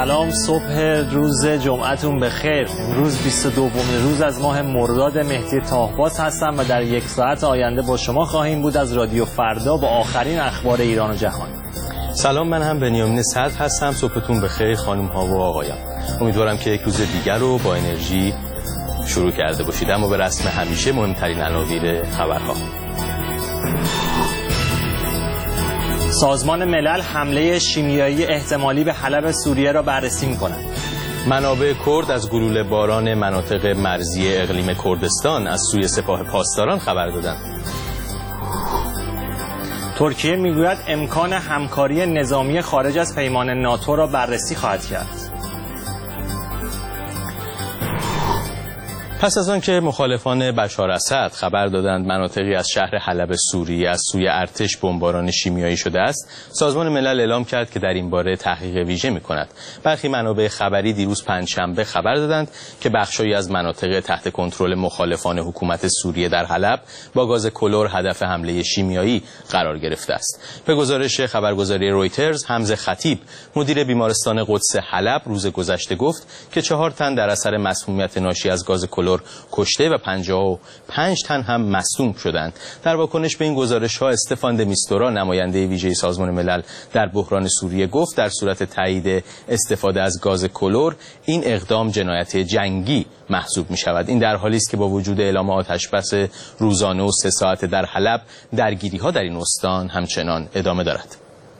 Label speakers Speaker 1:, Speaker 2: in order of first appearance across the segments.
Speaker 1: سلام، صبح روز جمعتون بخیر. امروز 22 روز از ماه مرداد. مهدی طاهباز هستم و در یک ساعت آینده با شما خواهیم بود از رادیو فردا با آخرین اخبار ایران و جهان.
Speaker 2: سلام، من هم بنیامین صدر هستم. صبحتون بخیر خانم ها و آقایان. امیدوارم که یک روز دیگر رو با انرژی شروع کرده باشید. اما به رسم همیشه مهمترین عناوین خبرها.
Speaker 1: سازمان ملل حمله شیمیایی احتمالی به حلب سوریه را بررسی می‌کند.
Speaker 2: منابع کرد از گلوله باران مناطق مرزی اقلیم کردستان از سوی سپاه پاسداران خبر دادند.
Speaker 1: ترکیه میگوید امکان همکاری نظامی خارج از پیمان ناتو را بررسی خواهد کرد.
Speaker 2: پس از آن که مخالفان بشار اسد خبر دادند مناطقی از شهر حلب سوریه از سوی ارتش بمباران شیمیایی شده است، سازمان ملل اعلام کرد که در این باره تحقیق ویژه می‌کند. برخی منابع خبری دیروز پنجشنبه خبر دادند که بخشی از مناطق تحت کنترل مخالفان حکومت سوریه در حلب با گاز کلور هدف حمله شیمیایی قرار گرفته است. به گزارش خبرگزاری رویترز، حمزه خطیب، مدیر بیمارستان قدس حلب، روز گذشته گفت که 4 تن در اثر مسمومیت ناشی از گاز کلور کشته و 55 تن هم مصدوم شدند. در واکنش به این گزارش‌ها استفان د میستورا، نماینده ویژه سازمان ملل در بحران سوریه، گفت در صورت تایید استفاده از گاز کلور این اقدام جنایت جنگی محسوب می‌شود. این در حالی است که با وجود اعلام آتش‌بس روزانه و 3 ساعته در حلب، درگیری‌ها در این استان همچنان ادامه دارد.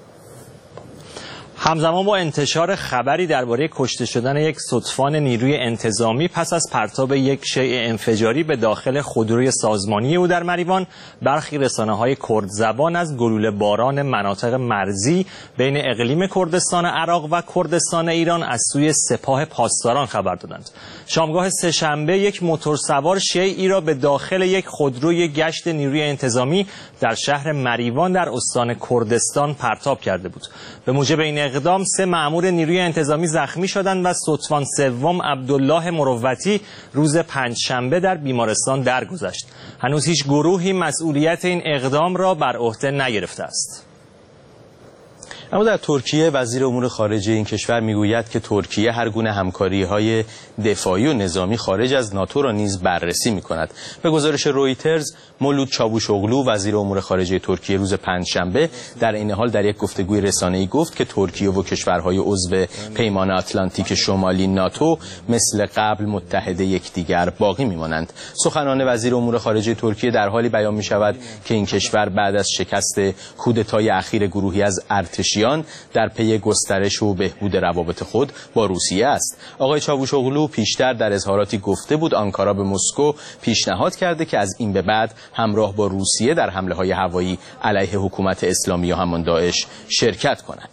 Speaker 1: همزمان با انتشار خبری درباره کشته شدن یک ستوان نیروی انتظامی پس از پرتاب یک شیء انفجاری به داخل خودروی سازمانی او در مریوان، برخی رسانه‌های کرد زبان از گلوله باران مناطق مرزی بین اقلیم کردستان عراق و کردستان ایران از سوی سپاه پاسداران خبر دادند. شامگاه سه‌شنبه یک موتورسوار شیعی را به داخل یک خودروی گشت نیروی انتظامی در شهر مریوان در استان کردستان پرتاب کرده بود. به موجب این اقدام 3 مأمور نیروی انتظامی زخمی شدند و ستوان سوم عبدالله مروتی روز پنجشنبه در بیمارستان درگذشت. هنوز هیچ گروهی مسئولیت این اقدام را بر عهده نگرفته است.
Speaker 2: اما در ترکیه وزیر امور خارجه این کشور میگوید که ترکیه هر گونه همکاری‌های دفاعی و نظامی خارج از ناتو را نیز بررسی می‌کند. به گزارش رویترز، مولود چاوشوغلو، وزیر امور خارجه ترکیه، روز پنجشنبه در این حال در یک گفتگوی رسانه‌ای گفت که ترکیه و کشورهای عضو پیمان آتلانتیک شمالی ناتو مثل قبل متحد یکدیگر باقی می‌مانند. سخنان وزیر امور خارجه ترکیه در حالی بیان می‌شود که این کشور بعد از شکست کودتای اخیر گروهی از ارتشیان در پی گسترش و بهبود روابط خود با روسیه است. آقای چاوشوغلو پیشتر در اظهاراتی گفته بود آنکارا به مسکو پیشنهاد کرده که از این به بعد همراه با روسیه در حمله‌های هوایی علیه حکومت اسلامی و همان داعش شرکت کند.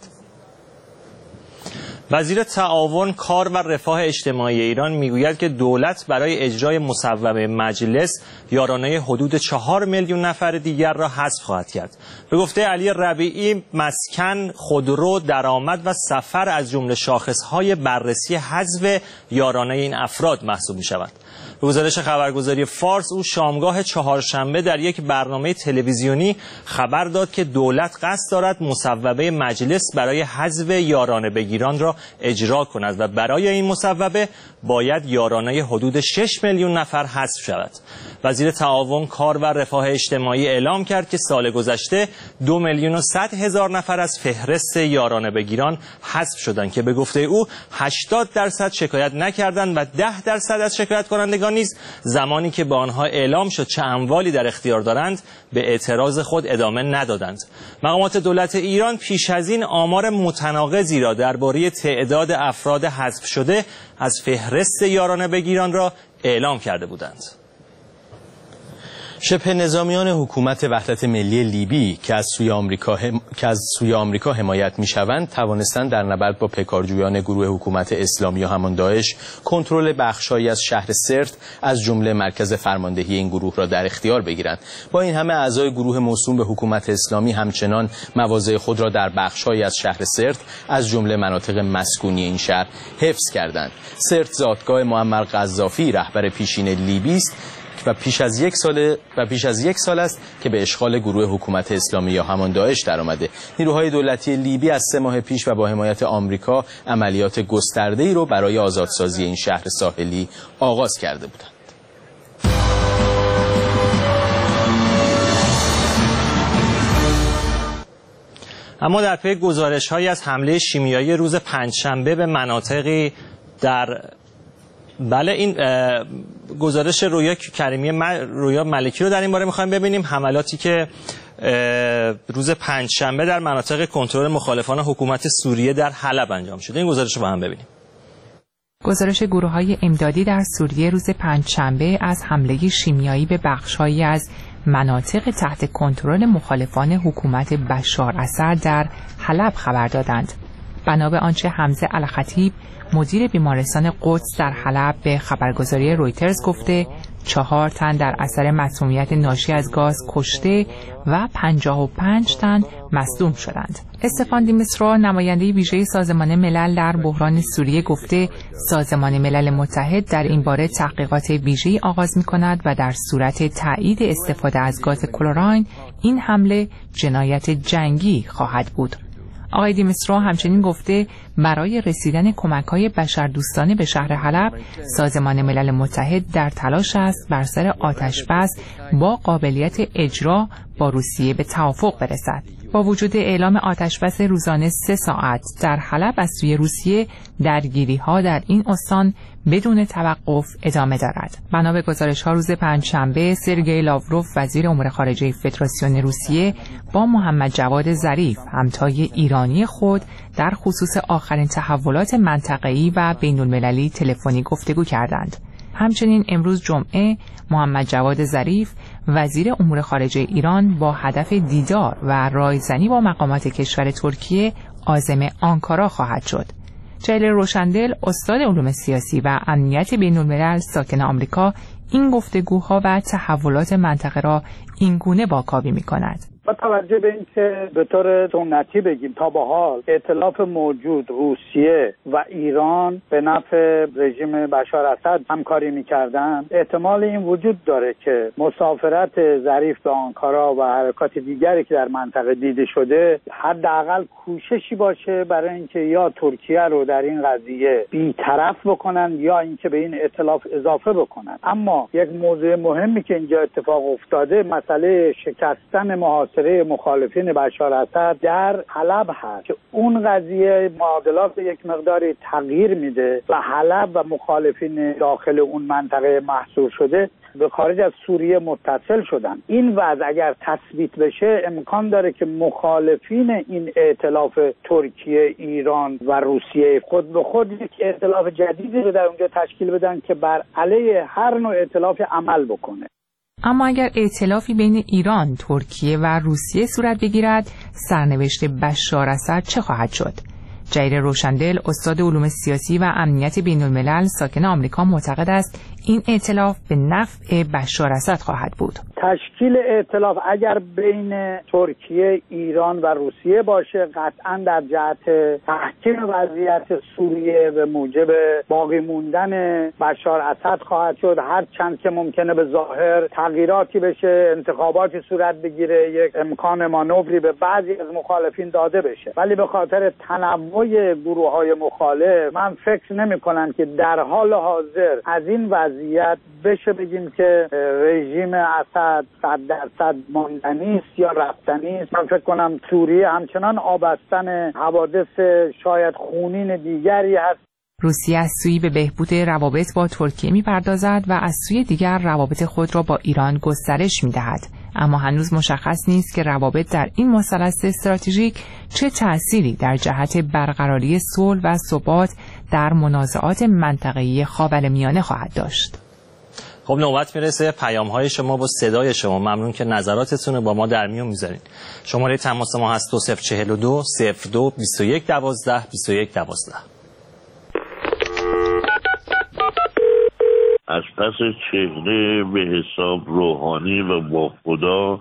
Speaker 1: وزیر تعاون، کار و رفاه اجتماعی ایران میگوید که دولت برای اجرای مصوبه مجلس یارانه حدود 4 میلیون نفر دیگر را حذف خواهد کرد. به گفته علی ربیعی، مسکن، خودرو، درآمد و سفر از جمله شاخصهای بررسی حذف یارانه این افراد محسوب می‌شود. به گزارش خبرگزاری فارس، او شامگاه چهارشنبه در یک برنامه تلویزیونی خبر داد که دولت قصد دارد مصوبه مجلس برای حذف یارانه بگیران را اجرا کند و برای این مصوبه باید یارانه حدود 6 میلیون نفر حذف شود. وزیر تعاون، کار و رفاه اجتماعی اعلام کرد که سال گذشته 2,100,000 نفر از فهرست یارانه بگیران حذف شدند که به گفته او 80% شکایت نکردند و 10% از شکایت کنندگان نیز زمانی که با آنها اعلام شد چه اموالی در اختیار دارند به اعتراض خود ادامه ندادند. مقامات دولت ایران پیش از این آمار متناقضی را درباره تعداد افراد حذف شده از فهرست یارانه بگیران را اعلام کرده بودند.
Speaker 2: شبه نظامیان حکومت وحدت ملی لیبی که از سوی آمریکا حمایت می‌شوند توانستند در نبرد با پیکارجویان گروه حکومت اسلامی و همان داعش کنترل بخشایی از شهر سرت از جمله مرکز فرماندهی این گروه را در اختیار بگیرند. با این همه اعضای گروه موسوم به حکومت اسلامی همچنان مواضع خود را در بخشایی از شهر سرت از جمله مناطق مسکونی این شهر حفظ کردند. سرت زادگاه معمر قذافی، رهبر پیشین لیبی است و پیش از یک سال است که به اشغال گروه حکومت اسلامی یا همان داعش درآمده. نیروهای دولتی لیبی از 3 ماه پیش و با حمایت آمریکا عملیات گسترده‌ای رو برای آزادسازی این شهر ساحلی آغاز کرده بودند.
Speaker 1: اما در پی گزارش‌هایی از حمله شیمیایی روز پنجشنبه به مناطقی در این گزارش رویا کریمی رویا ملکی رو در این باره می‌خوایم ببینیم. حملاتی که روز پنجشنبه در مناطق کنترل مخالفان حکومت سوریه در حلب انجام شده. این گزارش رو با هم ببینیم.
Speaker 3: گزارش گروه‌های امدادی در سوریه روز پنجشنبه از حمله شیمیایی به بخش‌هایی از مناطق تحت کنترل مخالفان حکومت بشار اسد در حلب خبر دادند. بنا به آنچه حمزه الخطیب مدیر بیمارستان قدس در حلب به خبرگزاری رویترز گفته 4 تن در اثر مسمومیت ناشی از گاز کشته و 55 تن مصدوم شدند. استفان دیمیترو نماینده ویژه سازمان ملل در بحران سوریه گفته سازمان ملل متحد در این باره تحقیقات ویژه‌ای آغاز می‌کند و در صورت تایید استفاده از گاز کلراین این حمله جنایت جنگی خواهد بود. آقای دیمیترو همچنین گفته برای رسیدن کمک‌های بشردوستانه به شهر حلب سازمان ملل متحد در تلاش است بر سر آتش‌بس با قابلیت اجرا با روسیه به توافق برسد. با وجود اعلام آتش‌بس روزانه 3 ساعت در حلب از سوی روسیه، درگیری‌ها در این استان بدون توقف ادامه دارد. بنا به گزارش‌ها روز پنجشنبه سرگئی لاوروف وزیر امور خارجه فدراسیون روسیه با محمد جواد ظریف همتای ایرانی خود در خصوص آخرین تحولات منطقه‌ای و بین‌المللی تلفنی گفتگو کردند. همچنین امروز جمعه محمد جواد ظریف وزیر امور خارجه ایران با هدف دیدار و رایزنی با مقامات کشور ترکیه عازم آنکارا خواهد شد. جلیل روشندل استاد علوم سیاسی و امنیت بین‌الملل ساکن آمریکا این گفتگوها و تحولات منطقه را اینگونه واکاوی می‌کند.
Speaker 4: با توجه به اینکه به طور سنتی بگیم تا به حال ائتلاف موجود روسیه و ایران به نفع رژیم بشار اسد همکاری می‌کردند، احتمال این وجود داره که مسافرت ظریف به آنکارا و حرکات دیگری که در منطقه دیده شده حداقل کوششی باشه برای اینکه یا ترکیه رو در این قضیه بی‌طرف بکنن یا اینکه به این ائتلاف اضافه بکنن. اما یک موضوع مهمی که اینجا اتفاق افتاده مسئله شکستن محاصره مخالفین بشار اسد در حلب هست که اون قضیه معادلات یک مقداری تغییر میده و حلب و مخالفین داخل اون منطقه محصور شده به خارج از سوریه متصل شدن. این وضع اگر تثبیت بشه امکان داره که مخالفین این ائتلاف ترکیه، ایران و روسیه خود به خود یک ائتلاف جدیدی رو در اونجا تشکیل بدن که بر علیه هر نوع ائتلافی عمل بکنه.
Speaker 3: اما اگر ائتلافی بین ایران، ترکیه و روسیه صورت بگیرد، سرنوشت بشار اسد چه خواهد شد؟ جلیل روشندل استاد علوم سیاسی و امنیت بین‌الملل ساکن آمریکا معتقد است این ائتلاف به نفع بشار اسد خواهد بود.
Speaker 4: تشکیل ائتلاف اگر بین ترکیه، ایران و روسیه باشه قطعاً در جهت تحکیم وضعیت سوریه به موجب باقی موندن بشار اسد خواهد شد، هر چند که ممکنه به ظاهر تغییراتی بشه، انتخاباتی صورت بگیره، یک امکان مانوری به بعضی از مخالفین داده بشه، ولی به خاطر تنوع گروه‌های مخالف من فکر نمی‌کنم که در حال حاضر از این وضعیت بشه بگیم که رژیم اسد 100% ماندنی است یا رفتنی است. من فکر کنم سوریه همچنان آبستن حوادث شاید خونین دیگری هست.
Speaker 3: روسیه از سوی به بهبود روابط با ترکیه می‌پردازد و از سوی دیگر روابط خود را با ایران گسترش می‌دهد. اما هنوز مشخص نیست که روابط در این مثلث استراتژیک چه تأثیری در جهت برقراری صلح و ثبات در منازعات منطقه‌ای خاورمیانه خواهد داشت.
Speaker 1: خب نوبت میرسه پیام‌های شما با صدای شما. ممنون که نظراتتون رو با ما در میون میذارین. شماره تماس ما هست 2042 02 21 12 21 12.
Speaker 5: از پس چهره به حساب روحانی و با خدا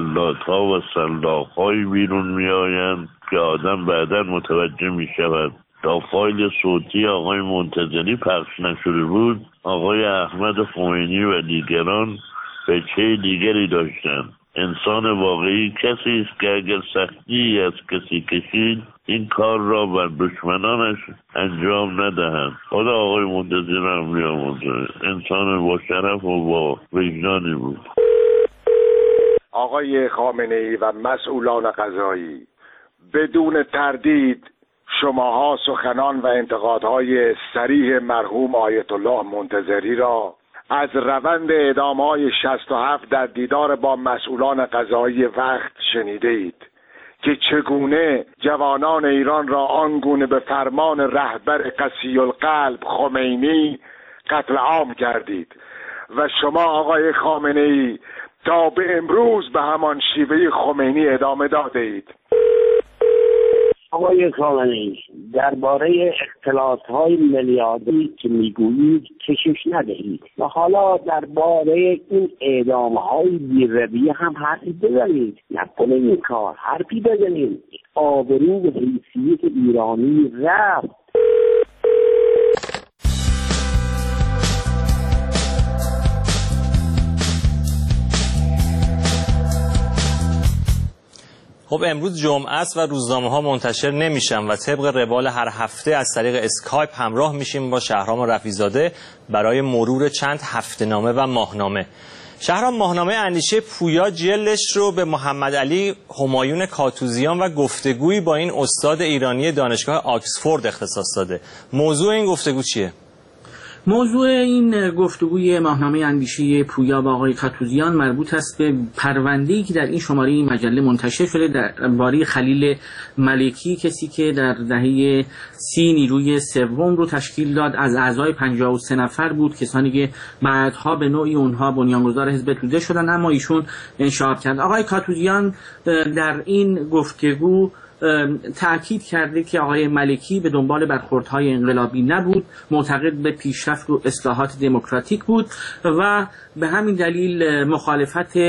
Speaker 5: جلادها و سلاخ‌هایی بیرون میآیند که آدم بعداً متوجه میشود تا فایل صوتی آقای منتظری پخش نشده بود، آقای احمد خمینی و دیگران فکر دیگری داشتند. انسان واقعی کسی است که اگر سختی از کسی کشید این کار را بر دشمنانش انجام ندهند. خدا آقای منتظری هم بیامرزه. انسان با شرف و با وجدانی بود.
Speaker 6: آقای خامنه‌ای و مسئولان قضایی، بدون تردید شماها سخنان و انتقادهای صریح مرحوم آیت الله منتظری را از روند اعدام‌های 67 در دیدار با مسئولان قضایی وقت شنیده اید که چگونه جوانان ایران را آنگونه به فرمان رهبر قسی القلب خمینی قتل عام کردید و شما آقای خامنه‌ای تا به امروز به همان شیوه خمینی ادامه داده اید.
Speaker 7: آقای خامنه‌ای، درباره اختلاس‌های میلیاردی که میگویید کشش ندهید و حالا درباره این اعدام‌های بی‌رویه هم حرفی بزنید. نکنید این کار، حرفی بزنید. آبرو و حیثیت ایرانی رفت.
Speaker 1: خب امروز جمعه است و روزنامه‌ها منتشر نمیشن و طبق روال هر هفته از طریق اسکایپ همراه میشیم با شهرام رفیع‌زاده برای مرور چند هفته‌نامه و ماهنامه. شهرام، ماهنامه اندیشه پویا جلدش رو به محمد علی همایون کاتوزیان و گفتگویی با این استاد ایرانی دانشگاه آکسفورد اختصاص داده. موضوع این گفتگو چیه؟
Speaker 8: موضوع این گفتگوی ماهنامه اندیشه پویا با آقای کاتوزیان مربوط است به پرونده‌ای که در این شماره این مجله منتشر شده درباره خلیل ملکی، کسی که در دهه 30 نیروی سوم رو تشکیل داد. از اعضای 53 نفر بود، کسانی که بعدها به نوعی اونها بنیانگذار حزب توده شدن، اما ایشون انشعاب کرد. آقای کاتوزیان در این گفتگو تأکید کرده که آقای ملکی به دنبال برخوردهای انقلابی نبود، معتقد به پیشرفت و اصلاحات دموکراتیک بود و به همین دلیل مخالفت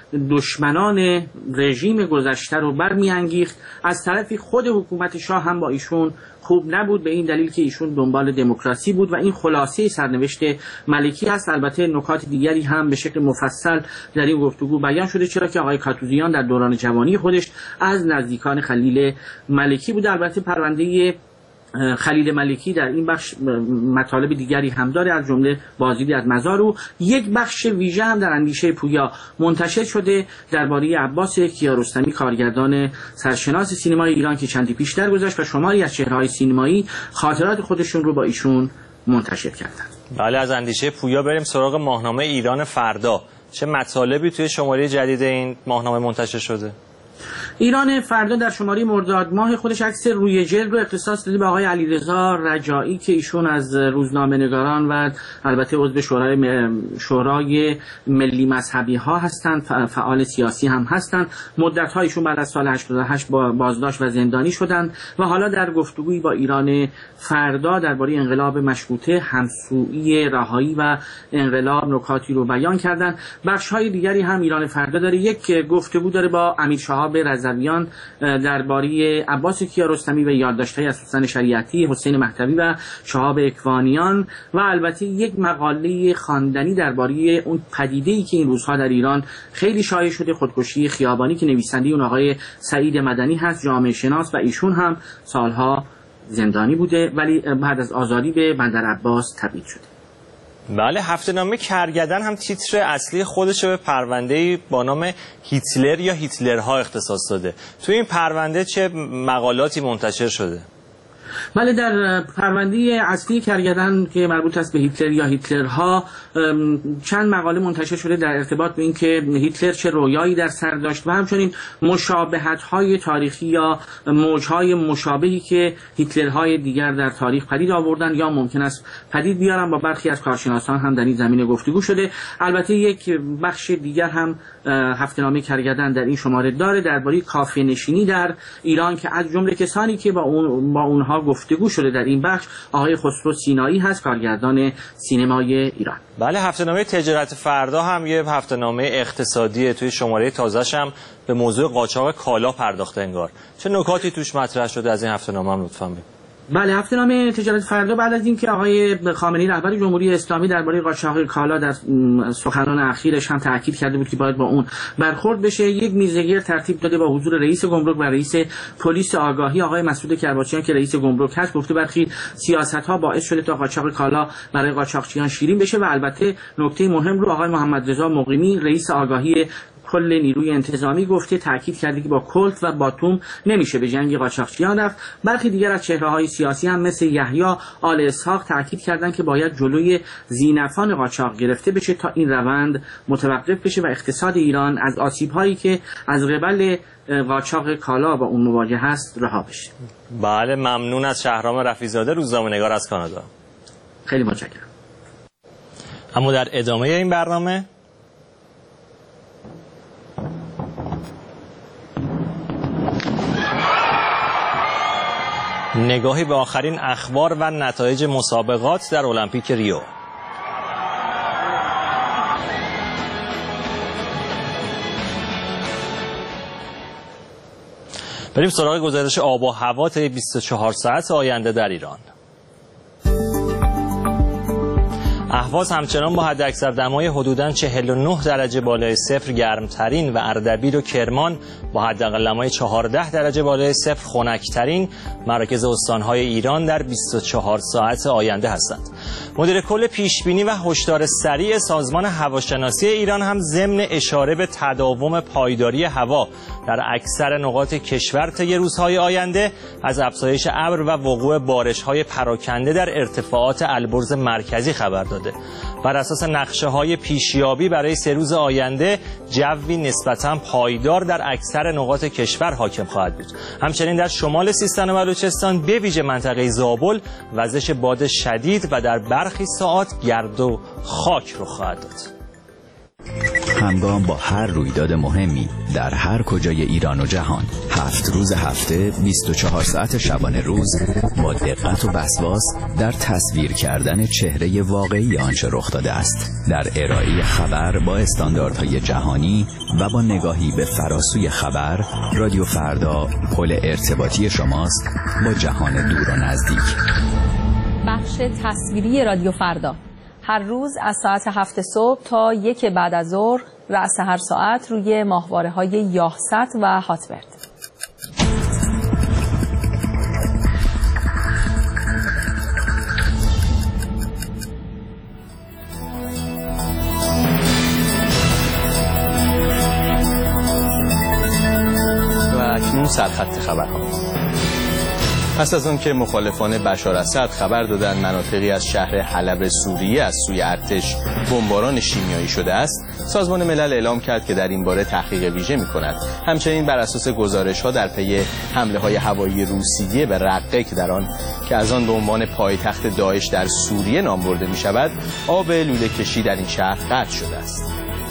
Speaker 8: دشمنان رژیم گذشته رو برمی‌انگیخت. از طرفی خود حکومت شاه هم با ایشون خوب نبود، به این دلیل که ایشون دنبال دموکراسی بود و این خلاصه سرنوشت ملکی است. البته نکات دیگری هم به شکل مفصل در این گفتگو بیان شده، چرا که آقای کاتوزیان در دوران جوانی خودش از نزدیکان خلیل ملکی بود. البته پرونده خلیل ملکی در این بخش مطالب دیگری هم داره، از جمله بازدیدی از مزار او. یک بخش ویژه هم در اندیشه پویا منتشر شده درباره عباس کیارستمی، کارگردان سرشناس سینمای ایران که چندی پیش درگذشت و شماری از چهره‌های سینمایی خاطرات خودشون رو با ایشون منتشر کردند.
Speaker 1: بله، از اندیشه پویا بریم سراغ ماهنامه ایران فردا. چه مطالبی توی شماره جدید این ماهنامه منتشر شده؟
Speaker 8: ایران فردا در شماره مرداد ماه خودش عکس روی جلد رو اختصاص داده به آقای علیرضا رجایی که ایشون از روزنامه‌نگاران و البته عضو شورای ملی مذهبی ها هستند، فعال سیاسی هم هستند. مدت‌ها ایشون بعد از سال 88 با بازداشت و زندانی شدند و حالا در گفتگویی با ایران فردا درباره انقلاب مشروطه، همسویی رهایی و انقلاب نکاتی رو بیان کردند. بخش‌های دیگری هم ایران فردا داره. یک گفتگو داره با امیر شهاب رضویان درباره عباس کیارستمی و یادداشت‌های از سوسن شریعتی، حسین مهدوی و شهاب اکوانیان و البته یک مقاله خواندنی درباره اون پدیده‌ای که این روزها در ایران خیلی شایع شده، خودکشی خیابانی، که نویسنده اون آقای سعید مدنی هست، جامعه شناس و ایشون هم سالها زندانی بوده ولی بعد از آزادی به بندر عباس تبعید شده.
Speaker 1: بله، هفته‌نامه کرگدن هم تیتر اصلی خودش به پرونده‌ای با نام هیتلر یا هیتلرها اختصاص داده. توی این پرونده چه مقالاتی منتشر شده؟
Speaker 8: بله، در پرونده اصلی کرگدن که مربوط است به هیتلر یا هیتلرها چند مقاله منتشر شده در ارتباط به اینکه هیتلر چه رویایی در سر داشت و همچنین مشابهت‌های تاریخی یا موج‌های مشابهی که هیتلرهای دیگر در تاریخ پدید آوردن یا ممکن است پدید بیارن. با برخی از کارشناسان هم در این زمینه گفتگو شده. البته یک بخش دیگر هم هفته‌نامه کرگدن در این شماره داره درباره کافه‌نشینی در ایران که از جمله کسانی که با اونها گفتگو شده در این بخش آقای خسرو سینایی هست، کارگردان سینمای ایران.
Speaker 1: بله، هفته‌نامه تجارت فردا هم یه هفته‌نامه اقتصادیه. توی شماره تازه‌ش هم به موضوع قاچاق کالا پرداخته انگار. چه نکاتی توش مطرح شده از این هفته‌نامه هم لطفاً بگید.
Speaker 8: بله، هفته نامه تجارت فردا بعد از اینکه آقای خامنه‌ای رهبر جمهوری اسلامی درباره قاچاق کالا در سخنان اخیرش هم تاکید کرده بود که باید با اون برخورد بشه، یک میزگیر ترتیب داده با حضور رئیس گمرک و رئیس پلیس آگاهی آقای مسعود کرباچیان که رئیس گمرک هست. گفته برخی سیاست‌ها باعث شده تا قاچاق کالا برای قاچاقچیان شیرین بشه و البته نکته مهم رو آقای محمد رضا مقیمی رئیس آگاهی کل نیروی انتظامی گفته، تاکید کرده که با کلت و باتوم نمیشه به جنگ قاچاقچیان رفت. برخی دیگر از چهره‌های سیاسی هم مثل یحیی آل اسحاق تاکید کردند که باید جلوی زینفان قاچاق گرفته بشه تا این روند متوقف بشه و اقتصاد ایران از آسیب‌هایی که از قبل قاچاق کالا با اون مواجه هست رها بشه.
Speaker 1: بله، ممنون از شهرام رفیع‌زاده، روزنامه‌نگار از کانادا.
Speaker 8: خیلی متشکرم.
Speaker 1: اما در ادامه این برنامه نگاهی به آخرین اخبار و نتایج مسابقات در المپیک ریو. بریم سراغ گزارش آب و هوا طی 24 ساعت آینده در ایران. اهواز همچنان با حداکثر دمای حدوداً 49 درجه بالای صفر گرمترین و اردبیل و کرمان با حداقل دمای 14 درجه بالای صفر خنکترین مراکز استانهای ایران در 24 ساعت آینده هستند. مدیر کل پیشبینی و هشدار سریع سازمان هواشناسی ایران هم ضمن اشاره به تداوم پایداری هوا در اکثر نقاط کشور طی روزهای آینده از افزایش ابر و وقوع بارش‌های پراکنده در ارتفاعات البرز مرکزی خبر داده. بر اساس نقشه‌های پیشیابی برای 3 روز آینده جوی نسبتاً پایدار در اکثر نقاط کشور حاکم خواهد بود. همچنین در شمال سیستان و بلوچستان به ویژه منطقه زابل وزش باد شدید و در برخی ساعات گرد و خاک رخ خواهد داد.
Speaker 9: همگام با هر رویداد مهمی در هر کجای ایران و جهان 7 روز هفته 24 ساعت شبانه روز با دقت و وسواس در تصویر کردن چهره واقعی آنچه رخ داده است، در ارائه خبر با استانداردهای جهانی و با نگاهی به فراسوی خبر. رادیو فردا پل ارتباطی شماست با جهان دور و نزدیک.
Speaker 10: بخش تصویری رادیو فردا هر روز از ساعت 7 صبح تا 1 بعد از ظهر رأس هر ساعت روی ماهواره‌های یاهست و هاتبرد.
Speaker 2: و اکنون سرخط خبرها. پس از آن که مخالفان بشار اسد خبر دادند مناطقی از شهر حلب سوریه از سوی ارتش بمباران شیمیایی شده است، سازمان ملل اعلام کرد که در این باره تحقیق ویژه می‌کند. همچنین بر اساس گزارش‌ها در پی حمله‌های هوایی روسیه به رقه که از آن به عنوان پایتخت داعش در سوریه نام برده می‌شود، آب لوله کشی در این شهر قطع شده است.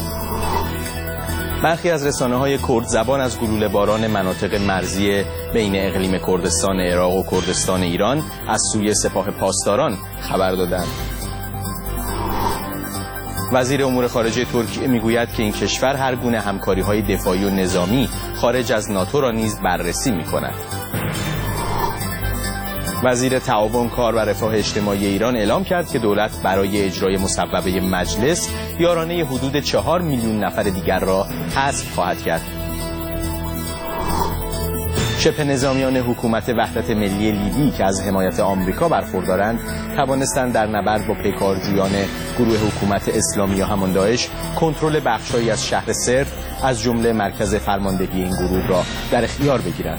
Speaker 2: برخی از رسانه‌های کرد زبان از گلوله باران مناطق مرزی بین اقلیم کردستان عراق و کردستان ایران از سوی سپاه پاسداران خبر دادند. وزیر امور خارجه ترکیه میگوید که این کشور هر گونه همکاری‌های دفاعی و نظامی خارج از ناتو را نیز بررسی می‌کند. وزیر تعاون، کار و رفاه اجتماعی ایران اعلام کرد که دولت برای اجرای مصوبه مجلس یارانه حدود 4 میلیون نفر دیگر را حذف خواهد کرد. شبه نظامیان حکومت وحدت ملی لیبی که از حمایت آمریکا برخوردارند توانستند در نبرد با پیکارجویان گروه حکومت اسلامی یا همان داعش کنترل بخش‌هایی از شهر سرت از جمله مرکز فرماندهی این گروه را در اختیار بگیرند.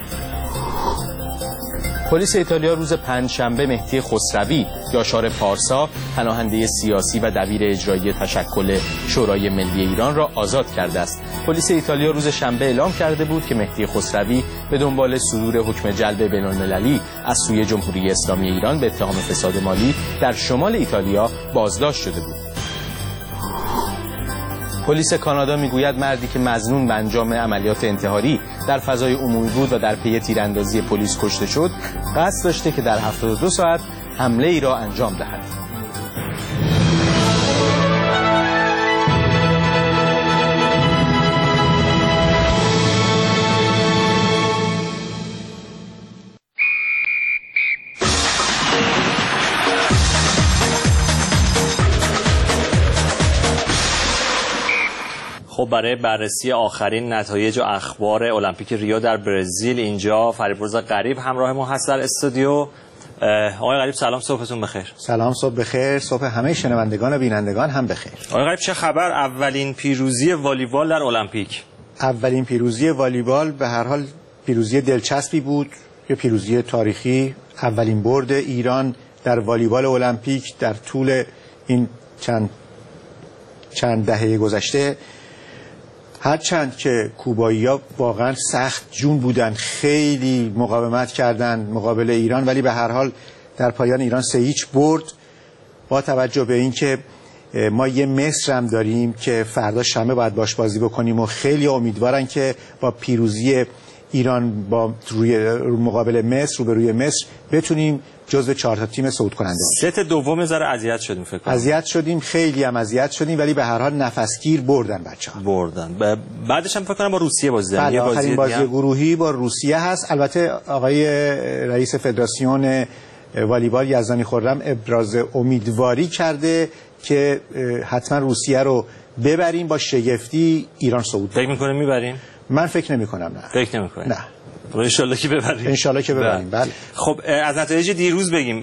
Speaker 2: پلیس ایتالیا روز پنجشنبه مهدی خسروی یاشار پارسا، پناهنده سیاسی و دبیر اجرایی تشکل شورای ملی ایران را آزاد کرده است. پلیس ایتالیا روز شنبه اعلام کرده بود که مهدی خسروی به دنبال صدور حکم جلب بین‌المللی از سوی جمهوری اسلامی ایران به اتهام فساد مالی در شمال ایتالیا بازداشت شده بود. پلیس کانادا میگوید مردی که مظنون به انجام عملیات انتحاری در فضای عمومی بود و در پی تیراندازی پلیس کشته شد، قصد داشته که در 72 ساعت حمله ای را انجام دهد.
Speaker 1: خب برای بررسی آخرین نتایج و اخبار المپیک ریو در برزیل اینجا فریبرز غریب همراه ما هست در استودیو. آقای غریب سلام، صبحتون بخیر.
Speaker 11: سلام، صبح بخیر، صبح همه شنوندگان و بینندگان هم بخیر.
Speaker 1: آقای غریب چه خبر؟ اولین پیروزی والیبال در المپیک.
Speaker 11: اولین پیروزی والیبال به هر حال پیروزی دلچسبی بود، یه پیروزی تاریخی، اولین برد ایران در والیبال المپیک در طول این چند دهه گذشته. هرچند که کوبایی‌ها واقعا سخت جون بودن، خیلی مقاومت کردند مقابل ایران، ولی به هر حال در پایان ایران 3-0 برد. با توجه به اینکه ما یه مصر هم داریم که فردا شنبه باید باش بازی بکنیم و خیلی امیدوارن که با پیروزی ایران با مقابل مصر روبروی مصر بتونیم جزو 4 تا تیم صعود کننده باشیم.
Speaker 1: ست دوم ذره اذیت شدیم فکر کنم.
Speaker 11: اذیت شدیم، خیلی هم اذیت شدیم، ولی به هر حال نفسگیر بردن بچه‌ها.
Speaker 1: بردن. بعدش هم فکر کنم با روسیه بازی دارن.
Speaker 11: آخرین بازی گروهی با روسیه هست. البته آقای رئیس فدراسیون والیبال یزدانی خرم ابراز امیدواری کرده که حتما روسیه رو ببریم، با شگفتی ایران صعود.
Speaker 1: فکر می‌کنه میبریم؟
Speaker 11: من فکر نمی‌کنم. نه.
Speaker 1: فکر نمی‌کنم.
Speaker 11: نه.
Speaker 1: ان شاءالله که ببریم.
Speaker 11: ان شاءالله که ببریم. بله.
Speaker 1: خب از نتایج دیروز بگیم.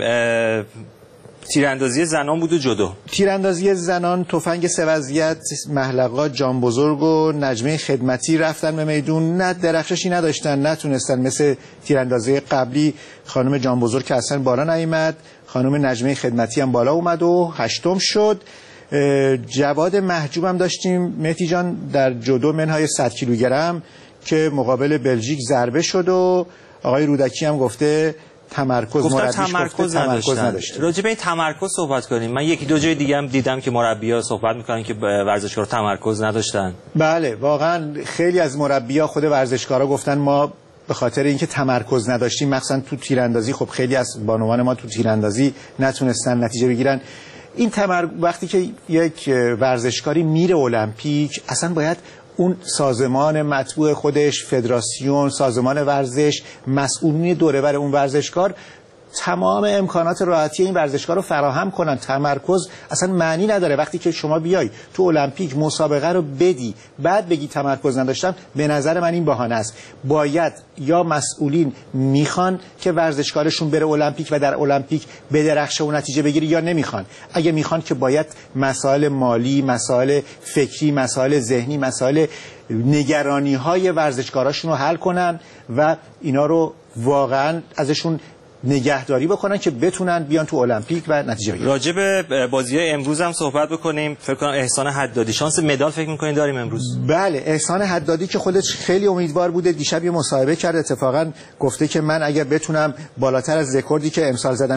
Speaker 1: تیراندازی زنان بود و جدو.
Speaker 11: تیراندازی زنان تفنگ سه وضعیت محلقا جان بزرگ و نجمه خدمتی رفتن به میدون، نه درخششی نداشتن، نتونستن مثل تیراندازی قبلی. خانم جان بزرگ که اصلا بالا نیامد، خانم نجمه خدمتی هم بالا اومد و هشتم شد. جواد محجوب هم داشتیم مهدی جان در جدو منهای 100 کیلوگرم که مقابل بلژیک ضربه شد و آقای رودکی هم گفته تمرکز نداشت.
Speaker 1: راجع به این تمرکز صحبت کنیم. من یکی دو جای دیگه هم دیدم که مربی‌ها صحبت می‌کنن که ورزشکارا تمرکز نداشتن.
Speaker 11: بله واقعا خیلی از مربی‌ها خود ورزشکارا گفتن ما به خاطر اینکه تمرکز نداشتیم، مثلا تو تیراندازی خب خیلی از بانوان ما تو تیراندازی نتونستن نتیجه بگیرن. این وقتی که یک ورزشکاری میره المپیک، اصلا باید اون سازمان مطبوع خودش، فدراسیون، سازمان ورزش، مسئولین دوره بر اون ورزشکار تمام امکانات راحتی این ورزشکار رو فراهم کنن. تمرکز اصلا معنی نداره. وقتی که شما بیای تو المپیک مسابقه رو بدی بعد بگی تمرکز نداشتم، به نظر من این بهانه است. باید یا مسئولین میخوان که ورزشکارشون بره المپیک و در المپیک بدرخشه و نتیجه بگیره، یا نمیخوان. اگه میخوان که باید مسائل مالی، مسائل فکری، مسائل ذهنی، مسائل نگرانی های ورزشکاراشون رو حل کنن و اینا رو واقعا ازشون نگهداری بکنن که بتونن بیان تو المپیک و نتیجه بگیرن.
Speaker 1: راجع به بازی‌های امروز هم صحبت بکنیم. فکر کنم احسان حدادی شانس مدال فکر می‌کنین داریم امروز؟
Speaker 11: بله، احسان حدادی که خودش خیلی امیدوار بوده، دیشب یه مصاحبه کرد، اتفاقا گفته که من اگر بتونم بالاتر از رکوردی که امسال زدم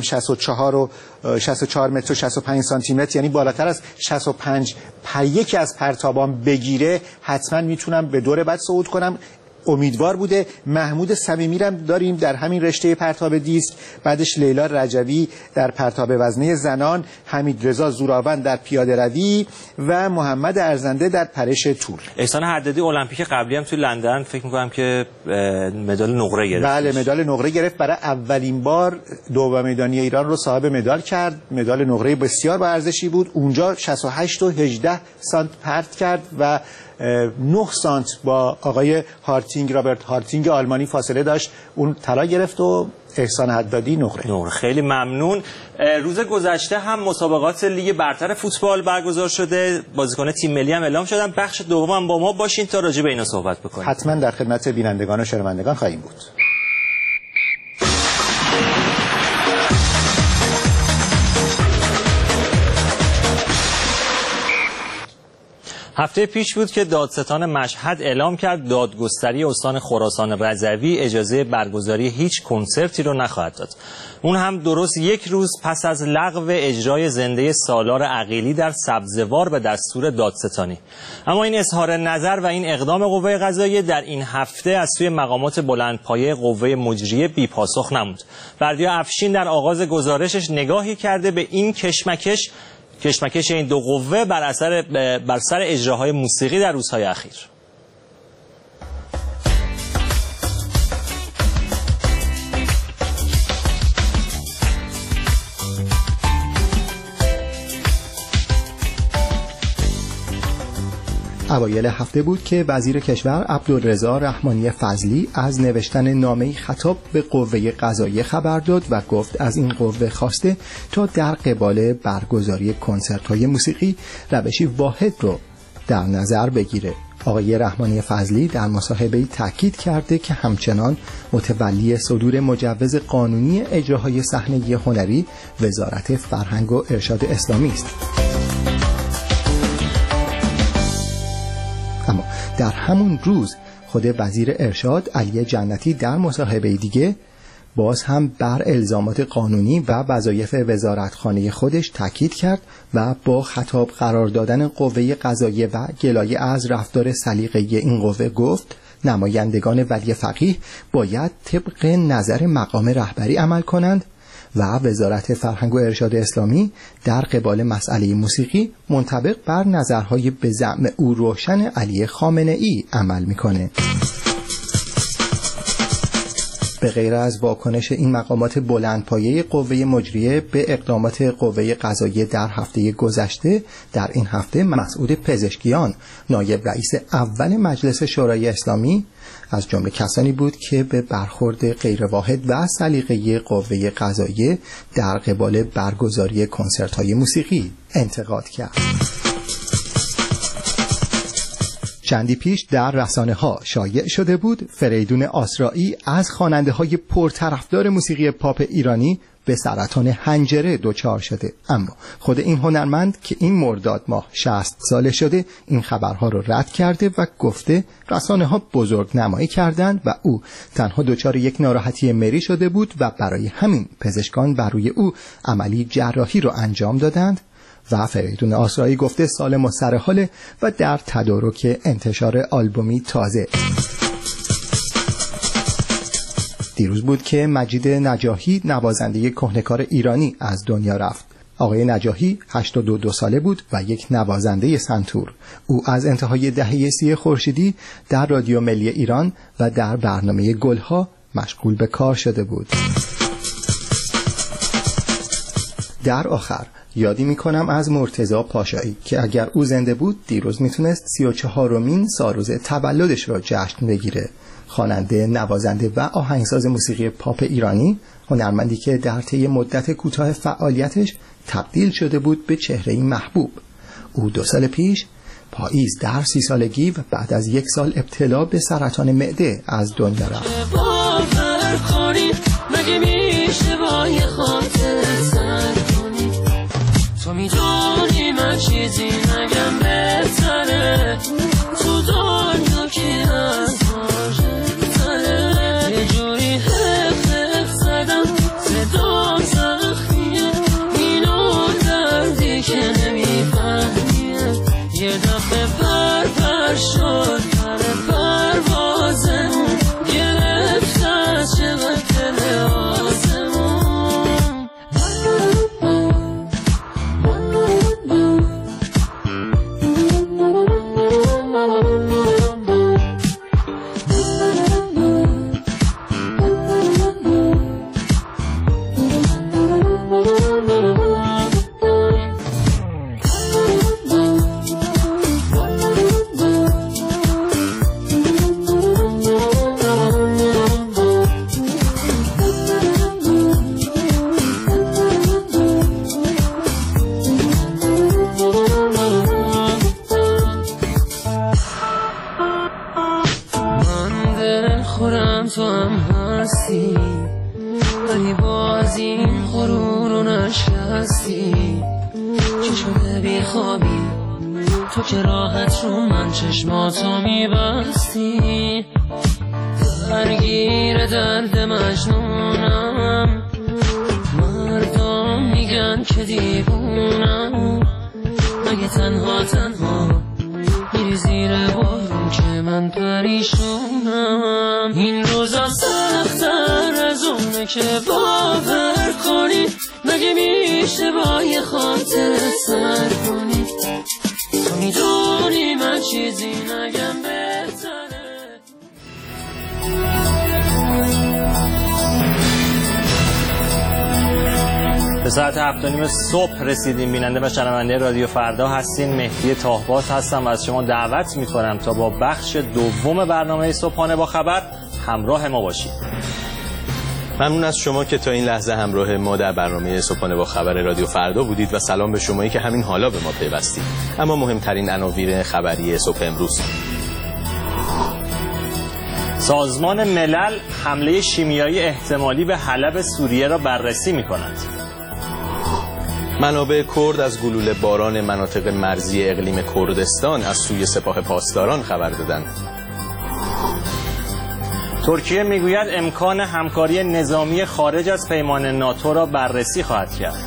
Speaker 11: 64 متر و 65 سانتی متر، یعنی بالاتر از 65 یکی از پرتابام بگیره، حتما میتونم به دور بعد صعود کنم. امیدوار بوده. محمود صمیمی هم داریم در همین رشته پرتاب دیسک، بعدش لیلا رجوی در پرتاب وزنه زنان، حمید رضا زوراون در پیاده روی و محمد ارزنده در پرش طول.
Speaker 1: احسان حدادی المپیک قبلی هم توی لندن فکر می‌کنم که مدال نقره گرفت.
Speaker 11: بله، مدال نقره گرفت. برای اولین بار دوم میدانی ایران رو صاحب مدال کرد. مدال نقره بسیار با ارزشی بود. اونجا 68 و 18 سانت پرت کرد و 9 سانت با آقای هارتینگ، رابرت هارتینگ آلمانی فاصله داشت. اون طلا گرفت و احسان حدادی نقره.
Speaker 1: خیلی ممنون. روز گذشته هم مسابقات لیگ برتر فوتبال برگزار شده. بازیکن تیم ملی هم اعلام شدن. بخش دوم با ما باشین تا راجع به اینا صحبت بکنیم.
Speaker 11: حتما در خدمت بینندگان و شنوندگان خواهیم بود.
Speaker 1: هفته پیش بود که دادستان مشهد اعلام کرد دادگستری استان خراسان رضوی اجازه برگزاری هیچ کنسرتی رو نخواهد داد. اون هم درست یک روز پس از لغو اجرای زنده سالار عقیلی در سبزوار به دستور دادستانی. اما این اظهار نظر و این اقدام قوه قضاییه در این هفته از سوی مقامات بلندپایه قوه مجریه بی پاسخ نموند. بردیا افشین در آغاز گزارشش نگاهی کرده به این کشمکش این دو قوه بر سر اجراهای موسیقی در روزهای اخیر.
Speaker 12: اوایل هفته بود که وزیر کشور عبدالرضا رحمانی فضلی از نوشتن نامه‌ای خطاب به قوه قضاییه خبر داد و گفت از این قوه خواسته تا در قبال برگزاری کنسرت‌های موسیقی روشی واحد رو در نظر بگیره. آقای رحمانی فضلی در مصاحبه‌ای تاکید کرده که همچنان متولی صدور مجوز قانونی اجراهای صحنه‌ای هنری وزارت فرهنگ و ارشاد اسلامی است. اما در همون روز خود وزیر ارشاد علی جنتی در مصاحبه دیگه باز هم بر الزامات قانونی و وظایف وزارتخانه خودش تاکید کرد و با خطاب قرار دادن قوه قضاییه و گلایه از رفتار سلیقه‌ای این قوه گفت نمایندگان ولی فقیه باید طبق نظر مقام رهبری عمل کنند و وزارت فرهنگ و ارشاد اسلامی در قبال مسئله موسیقی منطبق بر نظرهای به زعم او روشن علی خامنه‌ای عمل میکنه. به غیر از واکنش این مقامات بلندپایه قوه مجریه به اقدامات قوه قضاییه در هفته گذشته، در این هفته مسعود پزشکیان نایب رئیس اول مجلس شورای اسلامی از جمله کسانی بود که به برخورد غیرواحد و سلیقه‌ای قوه قضاییه در قبال برگزاری کنسرت‌های موسیقی انتقاد کرد. چندی پیش در رسانه‌ها شایع شده بود فریدون آسرایی از خواننده‌های پرطرفدار موسیقی پاپ ایرانی به سرطان حنجره دچار شده، اما خود این هنرمند که این مرداد ماه 60 ساله شده این خبرها رو رد کرده و گفته رسانه‌ها بزرگ نمایی کردند و او تنها دچار یک ناراحتی مری شده بود و برای همین پزشکان بر روی او عملی جراحی رو انجام دادند و فریدون آسرایی گفته سالم و سرحاله و در تدارک انتشار آلبومی تازه. دیروز بود که مجید نجاحی نوازنده کهنه‌کار ایرانی از دنیا رفت. آقای نجاحی 82 ساله بود و یک نوازنده سنتور. او از انتهای دهه 30 خورشیدی در رادیو ملی ایران و در برنامه گلها مشغول به کار شده بود. در آخر یادی میکنم از مرتضی پاشایی که اگر او زنده بود دیروز میتونست 34مین سالروز تولدش را جشن بگیره. خواننده، نوازنده و آهنگساز موسیقی پاپ ایرانی، هنرمندی که در طی مدت کوتاه فعالیتش تبدیل شده بود به چهره‌ای محبوب. او 2 سال پیش پاییز در 30 سالگی و بعد از 1 سال ابتلا به سرطان معده از دنیا رفت. تو میدونی من چیزی نگم بهتره تو دنیا که از ماجره یه جوری حق زدم صدام زخمیه اینو دردی که نمیفهمیه یه دفعه پر شد پر پروازمون گرفت از چقدر دل آسمون تو که راحت رو من چشماتو میبستی درگیر درد مجنونم مردم میگن که دیوونم مگه تنها میری زیر بارون که من پریشونم این روزا سخت‌تر از اونه که باور کنی مگه میشه با یه خاطر سر کنی تو میدونی من چیزی نگم بهتره
Speaker 1: به ساعت 7:30 صبح رسیدیم. بیننده و شنونده رادیو فردا هستین. مهدی طاهباز هستم و از شما دعوت میکنم تا با بخش دوم برنامه صبحانه با خبر همراه ما باشید.
Speaker 2: ممنون از شما که تا این لحظه همراه ما در برنامه صبحانه با خبر رادیو فردا بودید و سلام به شمایی که همین حالا به ما پیوستید. اما مهمترین عناوین خبری صبح امروز:
Speaker 1: سازمان ملل حمله شیمیایی احتمالی به حلب سوریه را بررسی می‌کند.
Speaker 2: منابع کرد از گلوله باران مناطق مرزی اقلیم کردستان از سوی سپاه پاسداران خبر دادند.
Speaker 1: ترکیه میگوید امکان همکاری نظامی خارج از پیمان ناتو را بررسی خواهد کرد.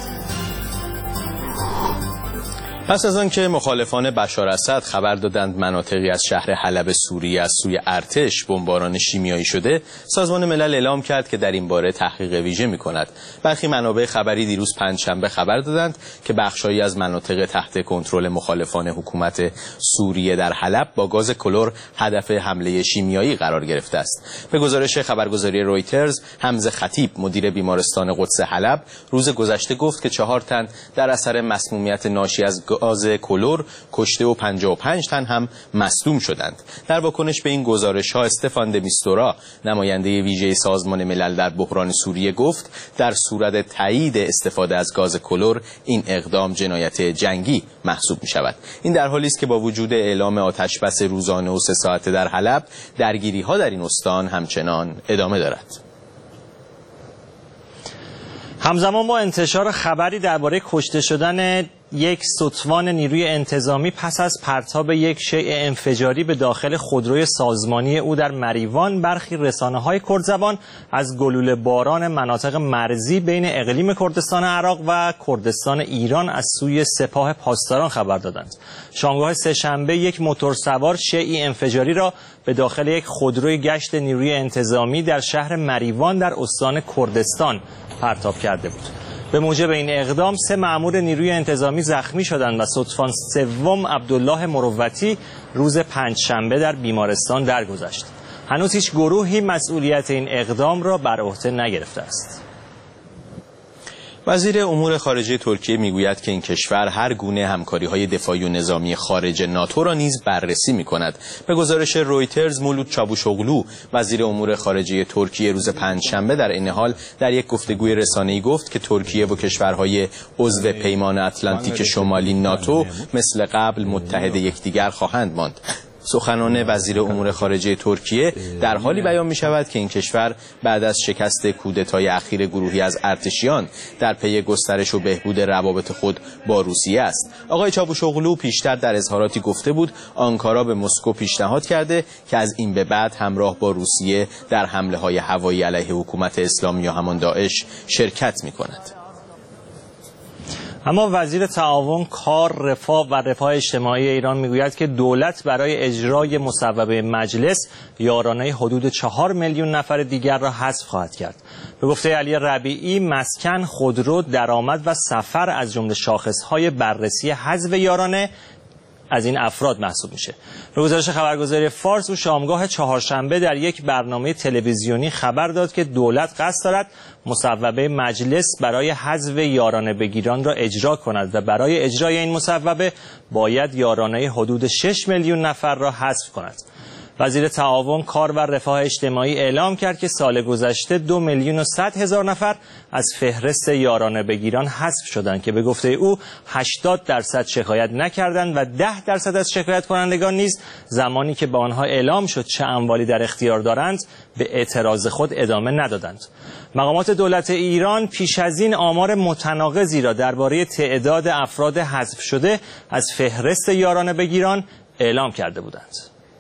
Speaker 2: پس از آن که مخالفان بشار اسد خبر دادند مناطقی از شهر حلب سوریه از سوی ارتش بمباران شیمیایی شده، سازمان ملل اعلام کرد که در این باره تحقیق ویژه می‌کند. برخی منابع خبری دیروز پنجشنبه خبر دادند که بخشایی از مناطق تحت کنترل مخالفان حکومت سوریه در حلب با گاز کلور هدف حمله شیمیایی قرار گرفته است. به گزارش خبرگزاری رویترز، حمزه خطیب مدیر بیمارستان قدس حلب روز گذشته گفت که 4 تن در اثر مسمومیت ناشی از گاز کلور کشته و 55 تن هم مصدوم شدند. در واکنش به این گزارش‌ها استفان د میستورا نماینده ویژه سازمان ملل در بحران سوریه گفت در صورت تایید استفاده از گاز کلور این اقدام جنایت جنگی محسوب می‌شود. این در حالی است که با وجود اعلام آتشبس روزانه و 3 ساعته در حلب، درگیری‌ها در این استان همچنان ادامه دارد.
Speaker 1: همزمان با انتشار خبری درباره کشته شدن یک ستوان نیروی انتظامی پس از پرتاب یک شیء انفجاری به داخل خودروی سازمانی او در مریوان، برخی رسانه‌های کردزبان از گلوله باران مناطق مرزی بین اقلیم کردستان عراق و کردستان ایران از سوی سپاه پاسداران خبر دادند. شامگاه سه‌شنبه یک موتورسوار شیء انفجاری را به داخل یک خودروی گشت نیروی انتظامی در شهر مریوان در استان کردستان پرتاب کرده بود. به موجب این اقدام 3 مأمور نیروی انتظامی زخمی شدند و ستوان سوم عبدالله مروتی روز پنجشنبه در بیمارستان درگذشت. هنوز هیچ گروهی مسئولیت این اقدام را بر عهده نگرفته است.
Speaker 2: وزیر امور خارجه ترکیه میگوید که این کشور هر گونه همکاری‌های دفاعی و نظامی خارج ناتو را نیز بررسی می‌کند. به گزارش رویترز، مولود چاوشوغلو وزیر امور خارجه ترکیه روز پنجشنبه در این حال در یک گفتگوی رسانه‌ای گفت که ترکیه و کشورهای عضو پیمان اتلانتیک شمالی ناتو مثل قبل متحد یکدیگر خواهند ماند. سخنان وزیر امور خارجه ترکیه در حالی بیان می شود که این کشور بعد از شکست کودتای اخیر گروهی از ارتشیان در پی گسترش و بهبود روابط خود با روسیه است. آقای چاوشوغلو پیشتر در اظهاراتی گفته بود آنکارا به مسکو پیشنهاد کرده که از این به بعد همراه با روسیه در حمله‌های هوایی علیه حکومت اسلامی یا همان داعش شرکت می کند.
Speaker 1: اما وزیر تعاون، کار، رفاه و رفاه اجتماعی ایران میگوید که دولت برای اجرای مصوبه مجلس یارانه حدود 4 میلیون نفر دیگر را حذف خواهد کرد. به گفته علی ربیعی، مسکن، خودرو، درآمد و سفر از جمله شاخص‌های بررسی حذف یارانه از این افراد محسوب میشه. به گزارش خبرگزاری فارس، او شامگاه چهارشنبه در یک برنامه تلویزیونی خبر داد که دولت قصد دارد مصوبه مجلس برای حذف یارانه بگیران را اجرا کند و برای اجرای این مصوبه باید یارانه حدود 6 میلیون نفر را حذف کند. وزیر تعاون، کار و رفاه اجتماعی اعلام کرد که سال گذشته 2,100,000 نفر از فهرست یارانه بگیران حذف شدند که به گفته او 80% شکایت نکردند و 10% از شکایت کنندگان نیز زمانی که به آنها اعلام شد چه اموالی در اختیار دارند به اعتراض خود ادامه ندادند. مقامات دولت ایران پیش از این آمار متناقضی را درباره تعداد افراد حذف شده از فهرست یارانه بگیران اعلام کرده بودند.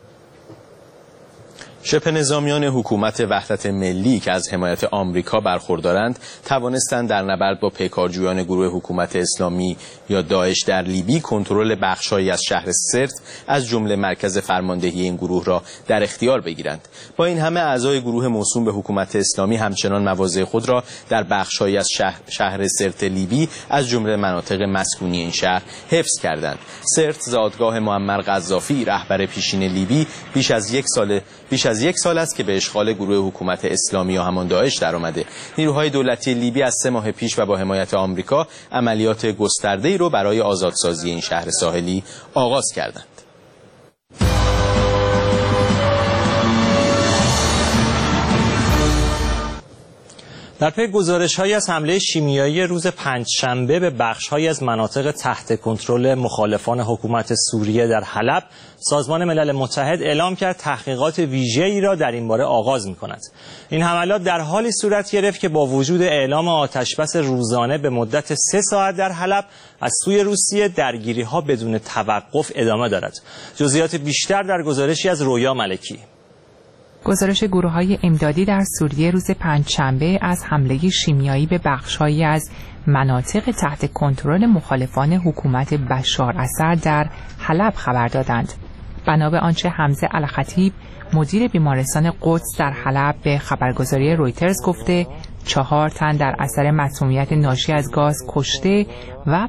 Speaker 2: شبه نظامیان حکومت وحدت ملی که از حمایت آمریکا برخوردارند توانستند در نبرد با پیکارجویان گروه حکومت اسلامی یا داعش در لیبی کنترل بخشایی از شهر سرت از جمله مرکز فرماندهی این گروه را در اختیار بگیرند. با این همه اعضای گروه موسوم به حکومت اسلامی همچنان مواضع خود را در بخشایی از شهر سرت لیبی از جمله مناطق مسکونی این شهر حفظ کردند. سرت زادگاه معمر قذافی رهبر پیشین لیبی بیش از 1 سال است که به اشغال گروه حکومت اسلامی یا همان داعش درآمده. نیروهای دولتی لیبی از 3 ماه پیش و با حمایت آمریکا عملیات گسترده‌ای رو برای آزادسازی این شهر ساحلی آغاز کردند.
Speaker 1: در پی گزارش‌هایی از حمله شیمیایی روز پنجشنبه به بخش‌هایی از مناطق تحت کنترل مخالفان حکومت سوریه در حلب، سازمان ملل متحد اعلام کرد تحقیقات ویژه‌ای را در این باره آغاز می‌کند. این حملات در حالی صورت گرفت که با وجود اعلام آتش‌بس روزانه به مدت 3 ساعت در حلب، از سوی روسیه درگیری‌ها بدون توقف ادامه دارد. جزئیات بیشتر در گزارشی از رویا ملکی.
Speaker 3: گزارش گروه‌های امدادی در سوریه روز پنجشنبه از حمله شیمیایی به بخش‌هایی از مناطق تحت کنترل مخالفان حکومت بشار اسد در حلب خبر دادند. بنا به آنچه حمزه الخطیب، مدیر بیمارستان قدس در حلب به خبرگزاری رویترز گفته، 4 تن در اثر مسمومیت ناشی از گاز کشته و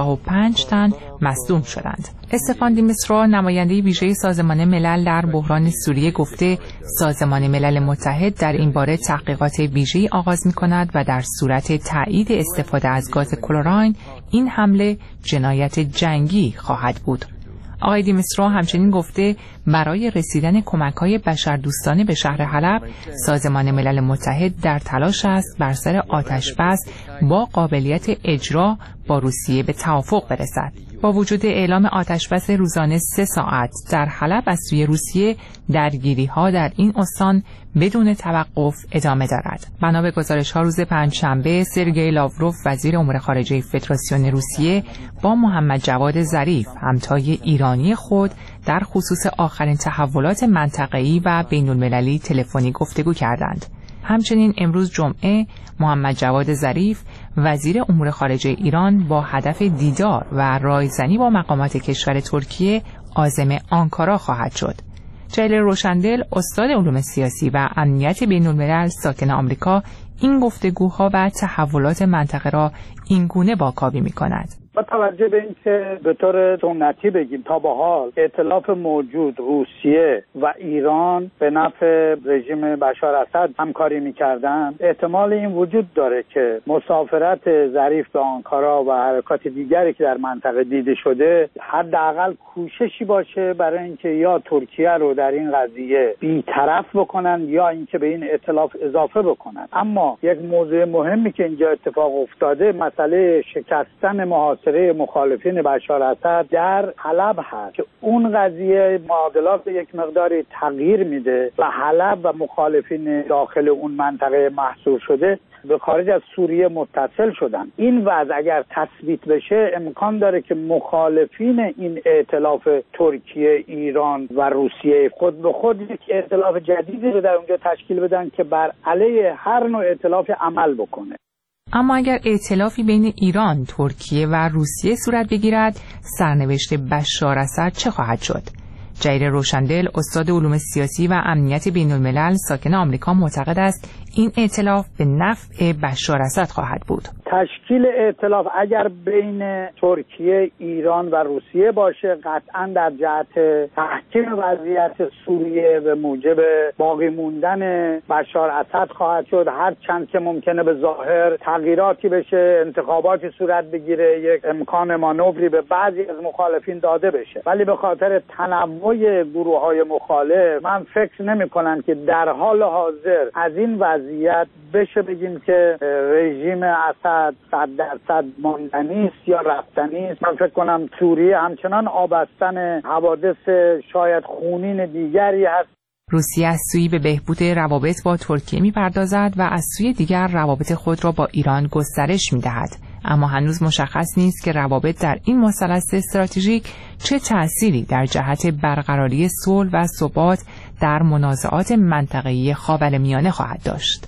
Speaker 3: 55 تن مصدوم شدند. استفان دی میسترا، نماینده ویژه سازمان ملل در بحران سوریه، گفته سازمان ملل متحد در این باره تحقیقات ویژه‌ای آغاز می‌کند و در صورت تایید استفاده از گاز کلراین این حمله جنایت جنگی خواهد بود. آقای دیمسترا همچنین گفته برای رسیدن کمک‌های بشردوستانه به شهر حلب، سازمان ملل متحد در تلاش است بر سر آتش‌بس با قابلیت اجرا با روسیه به توافق برسد. با وجود اعلام آتش‌بس روزانه 3 ساعت در حلب از سوی روسیه، درگیری‌ها در این استان بدون توقف ادامه دارد. بنا به گزارش‌ها روز پنجشنبه، سرگئی لاوروف، وزیر امور خارجه فدراسیون روسیه، با محمد جواد ظریف، همتای ایرانی خود، در خصوص آخرین تحولات منطقه‌ای و بین‌المللی تلفنی گفتگو کردند. همچنین امروز جمعه، محمد جواد ظریف، وزیر امور خارجه ایران، با هدف دیدار و رایزنی با مقامات کشور ترکیه عازم آنکارا خواهد شد. جلیل روشندل، استاد علوم سیاسی و امنیت بین‌الملل ساکن آمریکا، این گفتگوها و تحولات منطقه را اینگونه واکاوی می‌کند.
Speaker 4: با توجه به اینکه به طور سنتی بگیم تا به حال ائتلاف موجود روسیه و ایران به نفع رژیم بشار اسد همکاری می‌کردند، احتمال این وجود داره که مسافرت ظریف به آنکارا و حرکات دیگری که در منطقه دیده شده حداقل کوششی باشه برای اینکه یا ترکیه رو در این قضیه بی‌طرف بکنن یا اینکه به این ائتلاف اضافه بکنن. اما یک موضوع مهمی که اینجا اتفاق افتاده، مسئله شکستن محاصره مخالفین بشار اسد در حلب هست که اون قضیه معادلات یک مقداری تغییر میده و حلب و مخالفین داخل اون منطقه محصور شده به خارج از سوریه متصل شدن. این وضع اگر تثبیت بشه، امکان داره که مخالفین این ائتلاف ترکیه، ایران و روسیه خود به خود یک ائتلاف جدیدی رو در اونجا تشکیل بدن که بر علیه هر نوع ائتلاف عمل بکنه.
Speaker 3: اما اگر ائتلافی بین ایران، ترکیه و روسیه صورت بگیرد، سرنوشت بشار اسد چه خواهد شد؟ جلیل روشندل، استاد علوم سیاسی و امنیت بین‌الملل ساکن آمریکا، معتقد است این ائتلاف به نفع بشار اسد خواهد بود.
Speaker 4: تشکیل ائتلاف اگر بین ترکیه، ایران و روسیه باشه، قطعاً در جهت تحکیم وضعیت سوریه به موجب باقی موندن بشار اسد خواهد شد. هر چند که ممکنه به ظاهر تغییراتی بشه، انتخاباتی صورت بگیره، یک امکان مانوری به بعضی از مخالفین داده بشه، ولی به خاطر تنوع گروه‌های مخالف من فکر نمی‌کنم که در حال حاضر از این وضعیت بشه بگیم که رژیم اسد 100% ماندنی است یا رفتنی است. من فکر کنم سوریه همچنان آبستن حوادث شاید خونین دیگری هست.
Speaker 3: روسیه از سوی به بهبود روابط با ترکیه می‌پردازد و از سوی دیگر روابط خود را با ایران گسترش می‌دهد. اما هنوز مشخص نیست که روابط در این مثلث استراتژیک چه تأثیری در جهت برقراری صلح و ثبات در منازعات منطقه‌ای خاورمیانه خواهد داشت.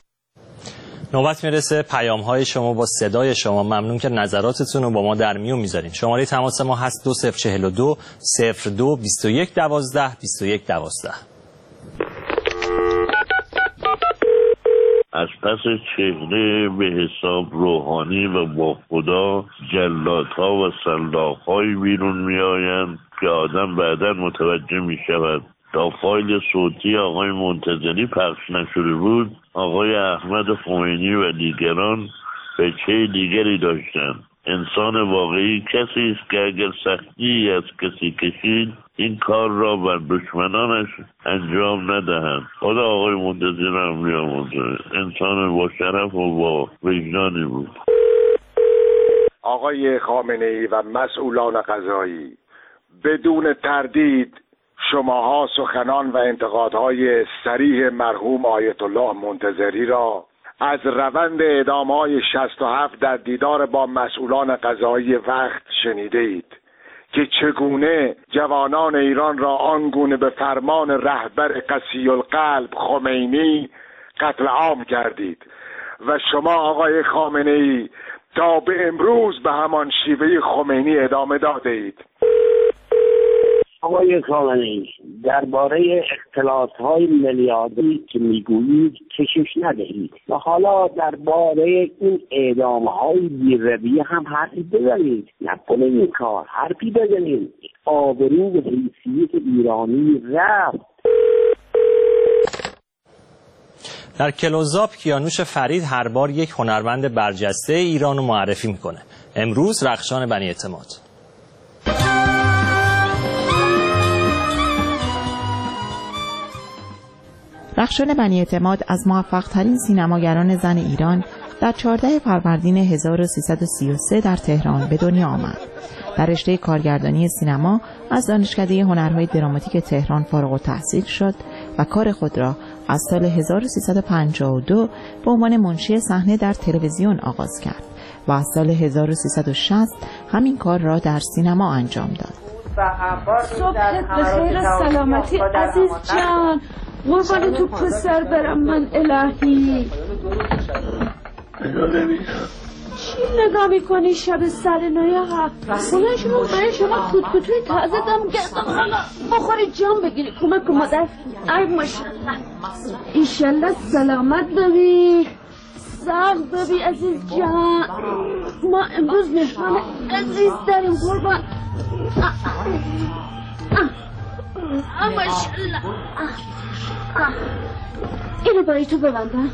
Speaker 1: نوبت میرسه پیام‌های شما با صدای شما. ممنون که نظراتتون رو با ما در میون میذارین. شماره تماس ما هست 2042 02 21 12 21 12.
Speaker 5: از پس چهره به حساب روحانی و با خدا جلادها و سلاخ‌های بیرون می آیند که آدم بعداً متوجه می شود تا فایل صوتی آقای منتظری پخش نشده بود، آقای احمد خمینی و دیگران بچه دیگری داشتند. انسان واقعی کسی است که اگر سختی از کسی کشید این کار را بر دشمنانش انجام ندهند. خدا آقای منتظری را بیامرزه. انسان با شرف و با وجدانی بود.
Speaker 6: آقای خامنه‌ای و مسئولان قضایی، بدون تردید شماها سخنان و انتقادهای صریح مرحوم آیت الله منتظری را از روند اعدام‌های 67 در دیدار با مسئولان قضایی وقت شنیده اید که چگونه جوانان ایران را آنگونه به فرمان رهبر قسی القلب خمینی قتل عام کردید و شما آقای خامنه‌ای تا به امروز به همان شیوه خمینی ادامه داده اید.
Speaker 7: آقای خامنه‌ای، درباره اختلاس‌های میلیاردی که میگویید کشش ندهید و حالا درباره این اعدام‌های بی‌رویه هم حرفی بزنید. نکنه این کار حرفی بزنید. آبرو و حیثیت ایرانی رفت.
Speaker 1: در کلوزآپ کیانوش فرید هر بار یک هنرمند برجسته ایران رو معرفی میکنه. امروز رخشان بنی اعتماد.
Speaker 13: رخشان بنی اعتماد از موفق‌ترین سینماگران زن ایران در 14 فروردین 1333 در تهران به دنیا آمد. در رشته کارگردانی سینما از دانشکده هنرهای دراماتیک تهران فارغ التحصیل شد و کار خود را از سال 1352 به عنوان منشی صحنه در تلویزیون آغاز کرد و از سال 1360 همین کار را در سینما انجام داد.
Speaker 14: صبحت بخیر و سلامتی عزیز جان. قربان تو پسر برم من الهی. چی نگاه میکنی شب سرنای هفت؟ خونه شما کتکوتوی تازه دم گردم حالا بخوری جام بگیری. کمک کن مادر. ای ماشالله ایشالله سلامت ببی، ساق ببی عزیز جان. ما امروز مهمان عزیز داریم قربان. ماشالله. اینو برای تو ببندم.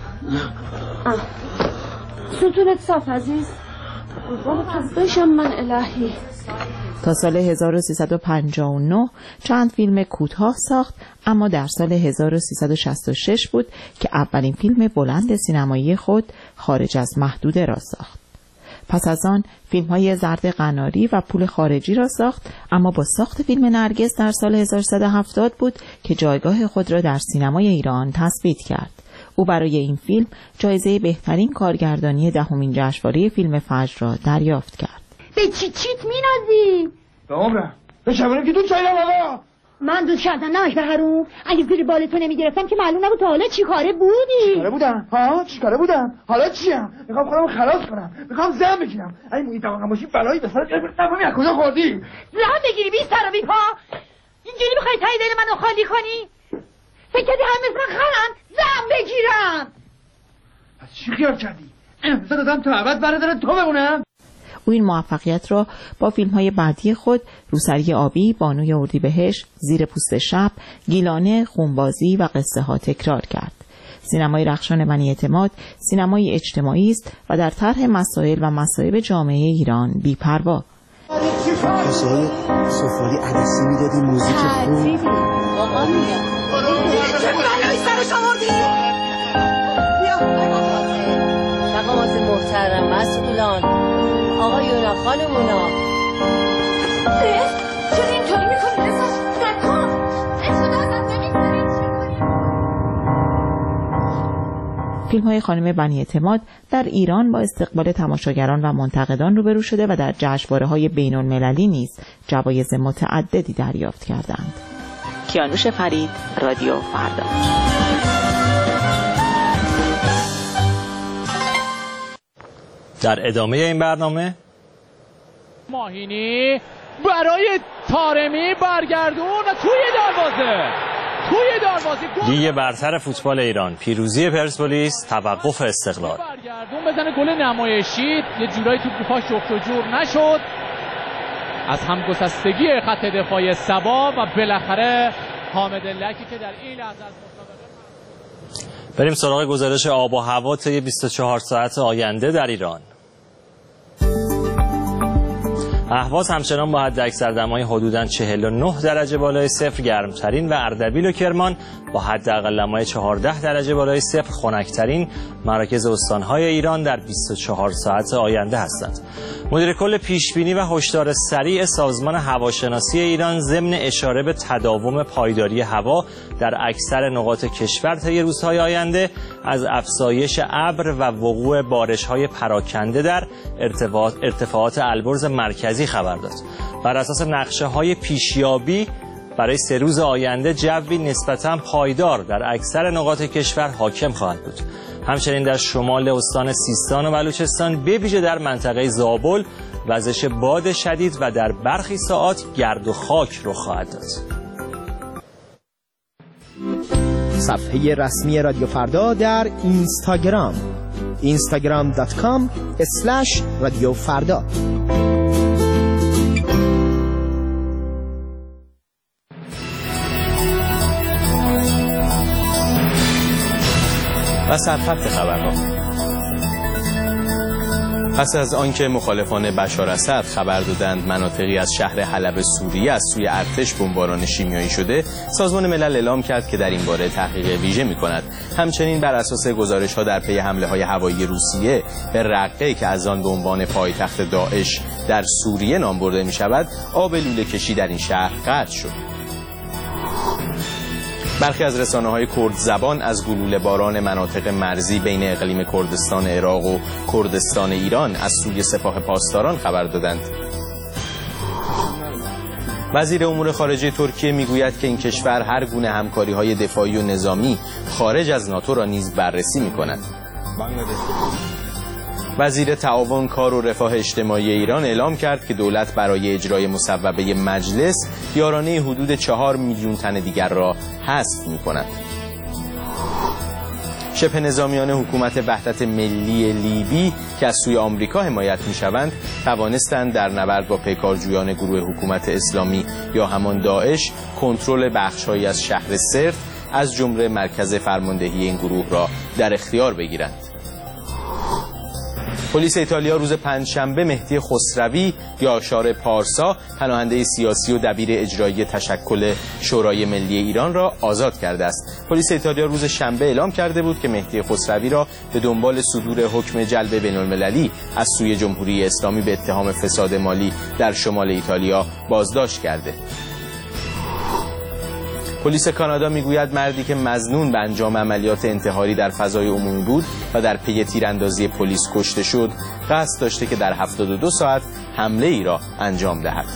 Speaker 14: ستونت صاف عزیز. باشم من الهی.
Speaker 13: تا سال 1359 چند فیلم کوتاه ساخت، اما در سال 1366 بود که اولین فیلم بلند سینمایی خود خارج از محدوده را ساخت. پس از آن فیلم‌های زرد قناری و پول خارجی را ساخت، اما با ساخت فیلم نرگس در سال 1370 بود که جایگاه خود را در سینمای ایران تثبیت کرد. او برای این فیلم جایزه بهترین کارگردانی 10مین جشنواره فیلم فجر را دریافت کرد.
Speaker 14: به چیت می‌نازی؟
Speaker 15: به عمرم. به شبانم که دوست دارم آقا.
Speaker 14: من دوست کردن نمک به حروم. اگه زیر بالتو نمیگرفتم که معلوم نبود تا حالا چی کاره بودی.
Speaker 15: چی کاره بودم؟ ها چی کاره بودم؟ حالا چیم؟ میخوام خودمو خلاص کنم. میخوام زن بگیرم. اگه محیط واقعا باشی بلایی به سرت نفهمی از کجا خوردی؟
Speaker 14: زن بگیری بی سر و بی پا؟ اینجوری میخوای تای دل منو خالی کنی؟ فکر کردی همه مثل من خرن زن بگیرم؟
Speaker 15: پس چی خیال کردی؟ امضا دادم تا ابد برادر تو بمونم؟
Speaker 13: او این موفقیت را با فیلم‌های بعدی خود روسری آبی، بانوی اردیبهشت، زیر پوست شب، گیلانه، خونبازی و قصه ها تکرار کرد. سینمای رخشان بنی اعتماد سینمای اجتماعی است و در طرح مسائل و مصائب جامعه ایران بی‌پروا.
Speaker 16: مسائل سفالی عدسی میدادی، موزیک خوب.
Speaker 14: چه بلایی سرش آوردی؟
Speaker 17: مقامات محترم مسئولان آقایونا خانمونا،
Speaker 14: چرا اینطوری میکنی؟ نکن
Speaker 13: فیلم‌های خانم بنی اعتماد در ایران با استقبال تماشاگران و منتقدان روبرو شده و در جشنواره‌های بین‌المللی نیز جوایز متعددی دریافت کردند. کیانوش فرید، رادیو فردا.
Speaker 1: در ادامه این برنامه
Speaker 18: ماهینی برای طارمی برگردون توی دروازه
Speaker 1: لیگ برتر فوتبال ایران، پیروزی پرسپولیس، توقف استقلال.
Speaker 18: برگردون بزنه گل نمایشی، یه جورایی تو پاش جفت و جور نشد از همگسستگی خط دفاعی سبا و بالاخره حامد لکی که در این لحظه از
Speaker 1: بریم سراغ گزارش آب و هوا طی 24 ساعت آینده در ایران. اهواز همچنان با حداکثر دمای حدوداً 49 درجه بالای صفر گرمترین و اردبیل و کرمان با حداقل دمای 14 درجه بالای صفر خنکترین مراکز استانهای ایران در 24 ساعت آینده هستند. مدیر کل پیشبینی و هشدار سریع سازمان هواشناسی ایران ضمن اشاره به تداوم پایداری هوا در اکثر نقاط کشور طی روزهای آینده از افزایش ابر و وقوع بارش‌های پراکنده در ارتفاعات البرز مرکزی خبر داد. بر اساس نقشه‌های پیشیابی برای 3 روز آینده جوی نسبتاً پایدار در اکثر نقاط کشور حاکم خواهد بود. همچنین در شمال استان سیستان و بلوچستان به ویژه در منطقه زابل وزش باد شدید و در برخی ساعات گرد و خاک رخ خواهد داد.
Speaker 19: صفحه رسمی رادیو فردا در اینستاگرام instagram.com/رادیو فردا.
Speaker 2: و سرخط خبرها. پس از آنکه مخالفان بشار اسد خبر دادند مناطقی از شهر حلب سوریه از سوی ارتش بمباران شیمیایی شده، سازمان ملل اعلام کرد که در این باره تحقیق ویژه می‌کند. همچنین بر اساس گزارش‌ها در پی حمله‌های هوایی روسیه به رقه که از آن به عنوان پایتخت داعش در سوریه نام برده می‌شود، آب لوله‌کشی در این شهر قطع شد. برخی از رسانه‌های کرد زبان از گلوله باران مناطق مرزی بین اقلیم کردستان عراق و کردستان ایران از سوی سپاه پاسداران خبر دادند. وزیر امور خارجه ترکیه میگوید که این کشور هر گونه همکاری‌های دفاعی و نظامی خارج از ناتو را نیز بررسی می‌کند. وزیر تعاون کار و رفاه اجتماعی ایران اعلام کرد که دولت برای اجرای مصوبه مجلس یارانه حدود 4 میلیون تن دیگر را حذف می‌کند. شبه نظامیان حکومت وحدت ملی لیبی که از سوی آمریکا حمایت می‌شوند توانستند در نبرد با پیکارجویان گروه حکومت اسلامی یا همان داعش کنترل بخش‌هایی از شهر سرت از جمله مرکز فرماندهی این گروه را در اختیار بگیرند. پلیس ایتالیا روز پنجشنبه مهدی خسروی یا شار پارسا، پناهنده سیاسی و دبیر اجرایی تشکل شورای ملی ایران را آزاد کرده است. پلیس ایتالیا روز شنبه اعلام کرده بود که مهدی خسروی را به دنبال صدور حکم جلب بین‌المللی از سوی جمهوری اسلامی به اتهام فساد مالی در شمال ایتالیا بازداشت کرده. پلیس کانادا میگوید مردی که مظنون به انجام عملیات انتحاری در فضای عمومی بود و در پی تیراندازی پلیس کشته شد، قصد داشته که در 72 ساعت حمله ای را انجام دهد.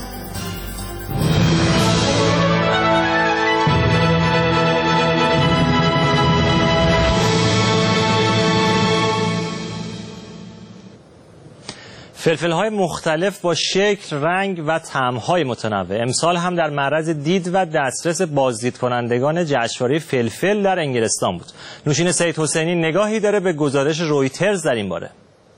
Speaker 1: فلفل‌های مختلف با شکل، رنگ و طعم‌های متنوع امسال هم در معرض دید و دسترس بازدید کنندگان جشنواره فلفل در انگلستان بود. نوشین سید حسینی نگاهی داره به گزارش رویترز در این باره.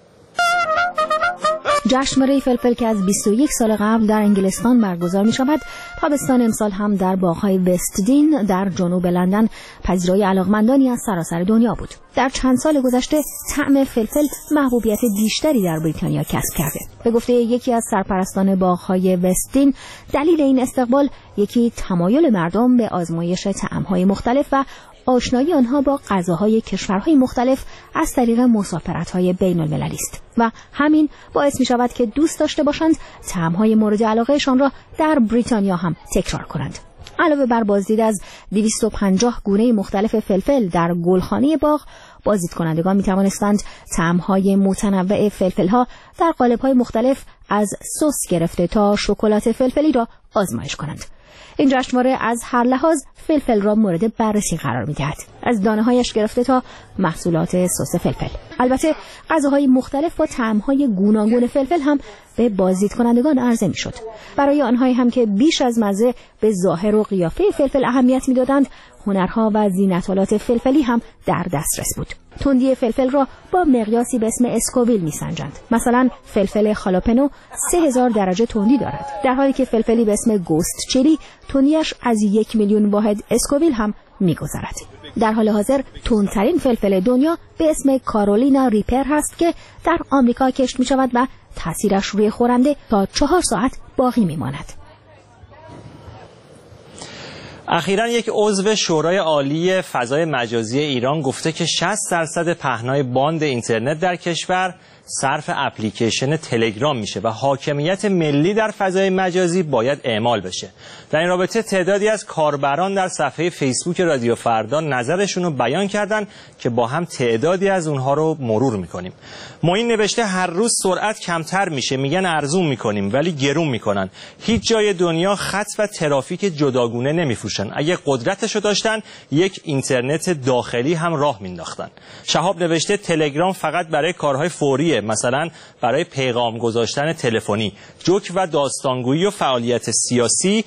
Speaker 20: جشنواره فلفل که از 21 سال قبل در انگلستان برگزار می شود، تابستان امسال هم در باغ‌های وستدین در جنوب لندن پذیرای علاقمندانی از سراسر دنیا بود. در چند سال گذشته طعم فلفل محبوبیت بیشتری در بریتانیا کسب کرده. به گفته یکی از سرپرستان باغ‌های وستدین، دلیل این استقبال یکی تمایل مردم به آزمایش طعم‌های مختلف و آشنایی آنها با غذاهای کشورهای مختلف از طریق مسافرت‌های بین‌المللی است و همین باعث می‌شود که دوست داشته باشند طعم‌های مورد علاقهشان را در بریتانیا هم تکرار کنند. علاوه بر بازدید از 250 گونه مختلف فلفل در گلخانه باغ، بازدید کنندگان می‌توانستند طعم‌های متنوع فلفل‌ها در قالب‌های مختلف از سس گرفته تا شکلات فلفلی را آزمایش کنند. این جشنواره از هر لحاظ فلفل را مورد بررسی قرار می‌دهد. از دانه‌هایش گرفته تا محصولات سس فلفل. البته غذاهای مختلف با طعم‌های گوناگون فلفل هم به بازدیدکنندگان عرضه می‌شد. برای آنهایی هم که بیش از مزه به ظاهر و قیافه فلفل اهمیت می‌دادند، هنرها و زینت‌آلات فلفلی هم در دسترس بود. تندی فلفل را با مقیاسی به اسم اسکوویل می‌سنجند. مثلا فلفل خالاپنو 3000 درجه تندی دارد، در حالی که فلفلی به اسم گوست چیلی تندیش از 1 میلیون واحد اسکوویل هم می‌گذرد. در حال حاضر تندترین فلفل دنیا به اسم کارولینا ریپر هست که در آمریکا کشت می‌شود و تاثیرش روی خورنده تا 4 ساعت باقی می‌ماند.
Speaker 1: اخیراً یک عضو شورای عالی فضای مجازی ایران گفته که 60% پهنای باند اینترنت در کشور صرف اپلیکیشن تلگرام میشه و حاکمیت ملی در فضای مجازی باید اعمال بشه. در این رابطه تعدادی از کاربران در صفحه فیسبوک رادیو فردا نظرشون رو بیان کردن که با هم تعدادی از اونها رو مرور میکنیم. معین نوشته هر روز سرعت کمتر میشه، میگن ارزون میکنیم ولی گرون میکنن. هیچ جای دنیا خط و ترافیک جداگونه نمیفروشن. اگه قدرتشو داشتن یک اینترنت داخلی هم راه مینداختن. شهاب نوشته تلگرام فقط برای کارهای فوریه، مثلا برای پیغام گذاشتن تلفنی. جوک و داستانگویی و فعالیت سیاسی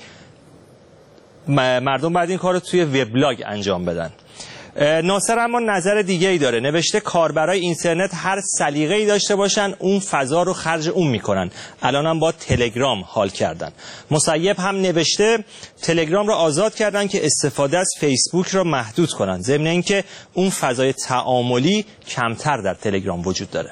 Speaker 1: مردم بعد این کار رو توی وبلاگ انجام بدن. ناصر اما نظر دیگه ای داره. نوشته کاربرای اینترنت هر سلیقه‌ای داشته باشن اون فضا رو خرج اون میکنن. الان هم با تلگرام حال کردن. مسیب هم نوشته تلگرام رو آزاد کردن که استفاده از فیسبوک رو محدود کنن، ضمن اینکه اون فضای تعاملی کمتر در تلگرام وجود داره.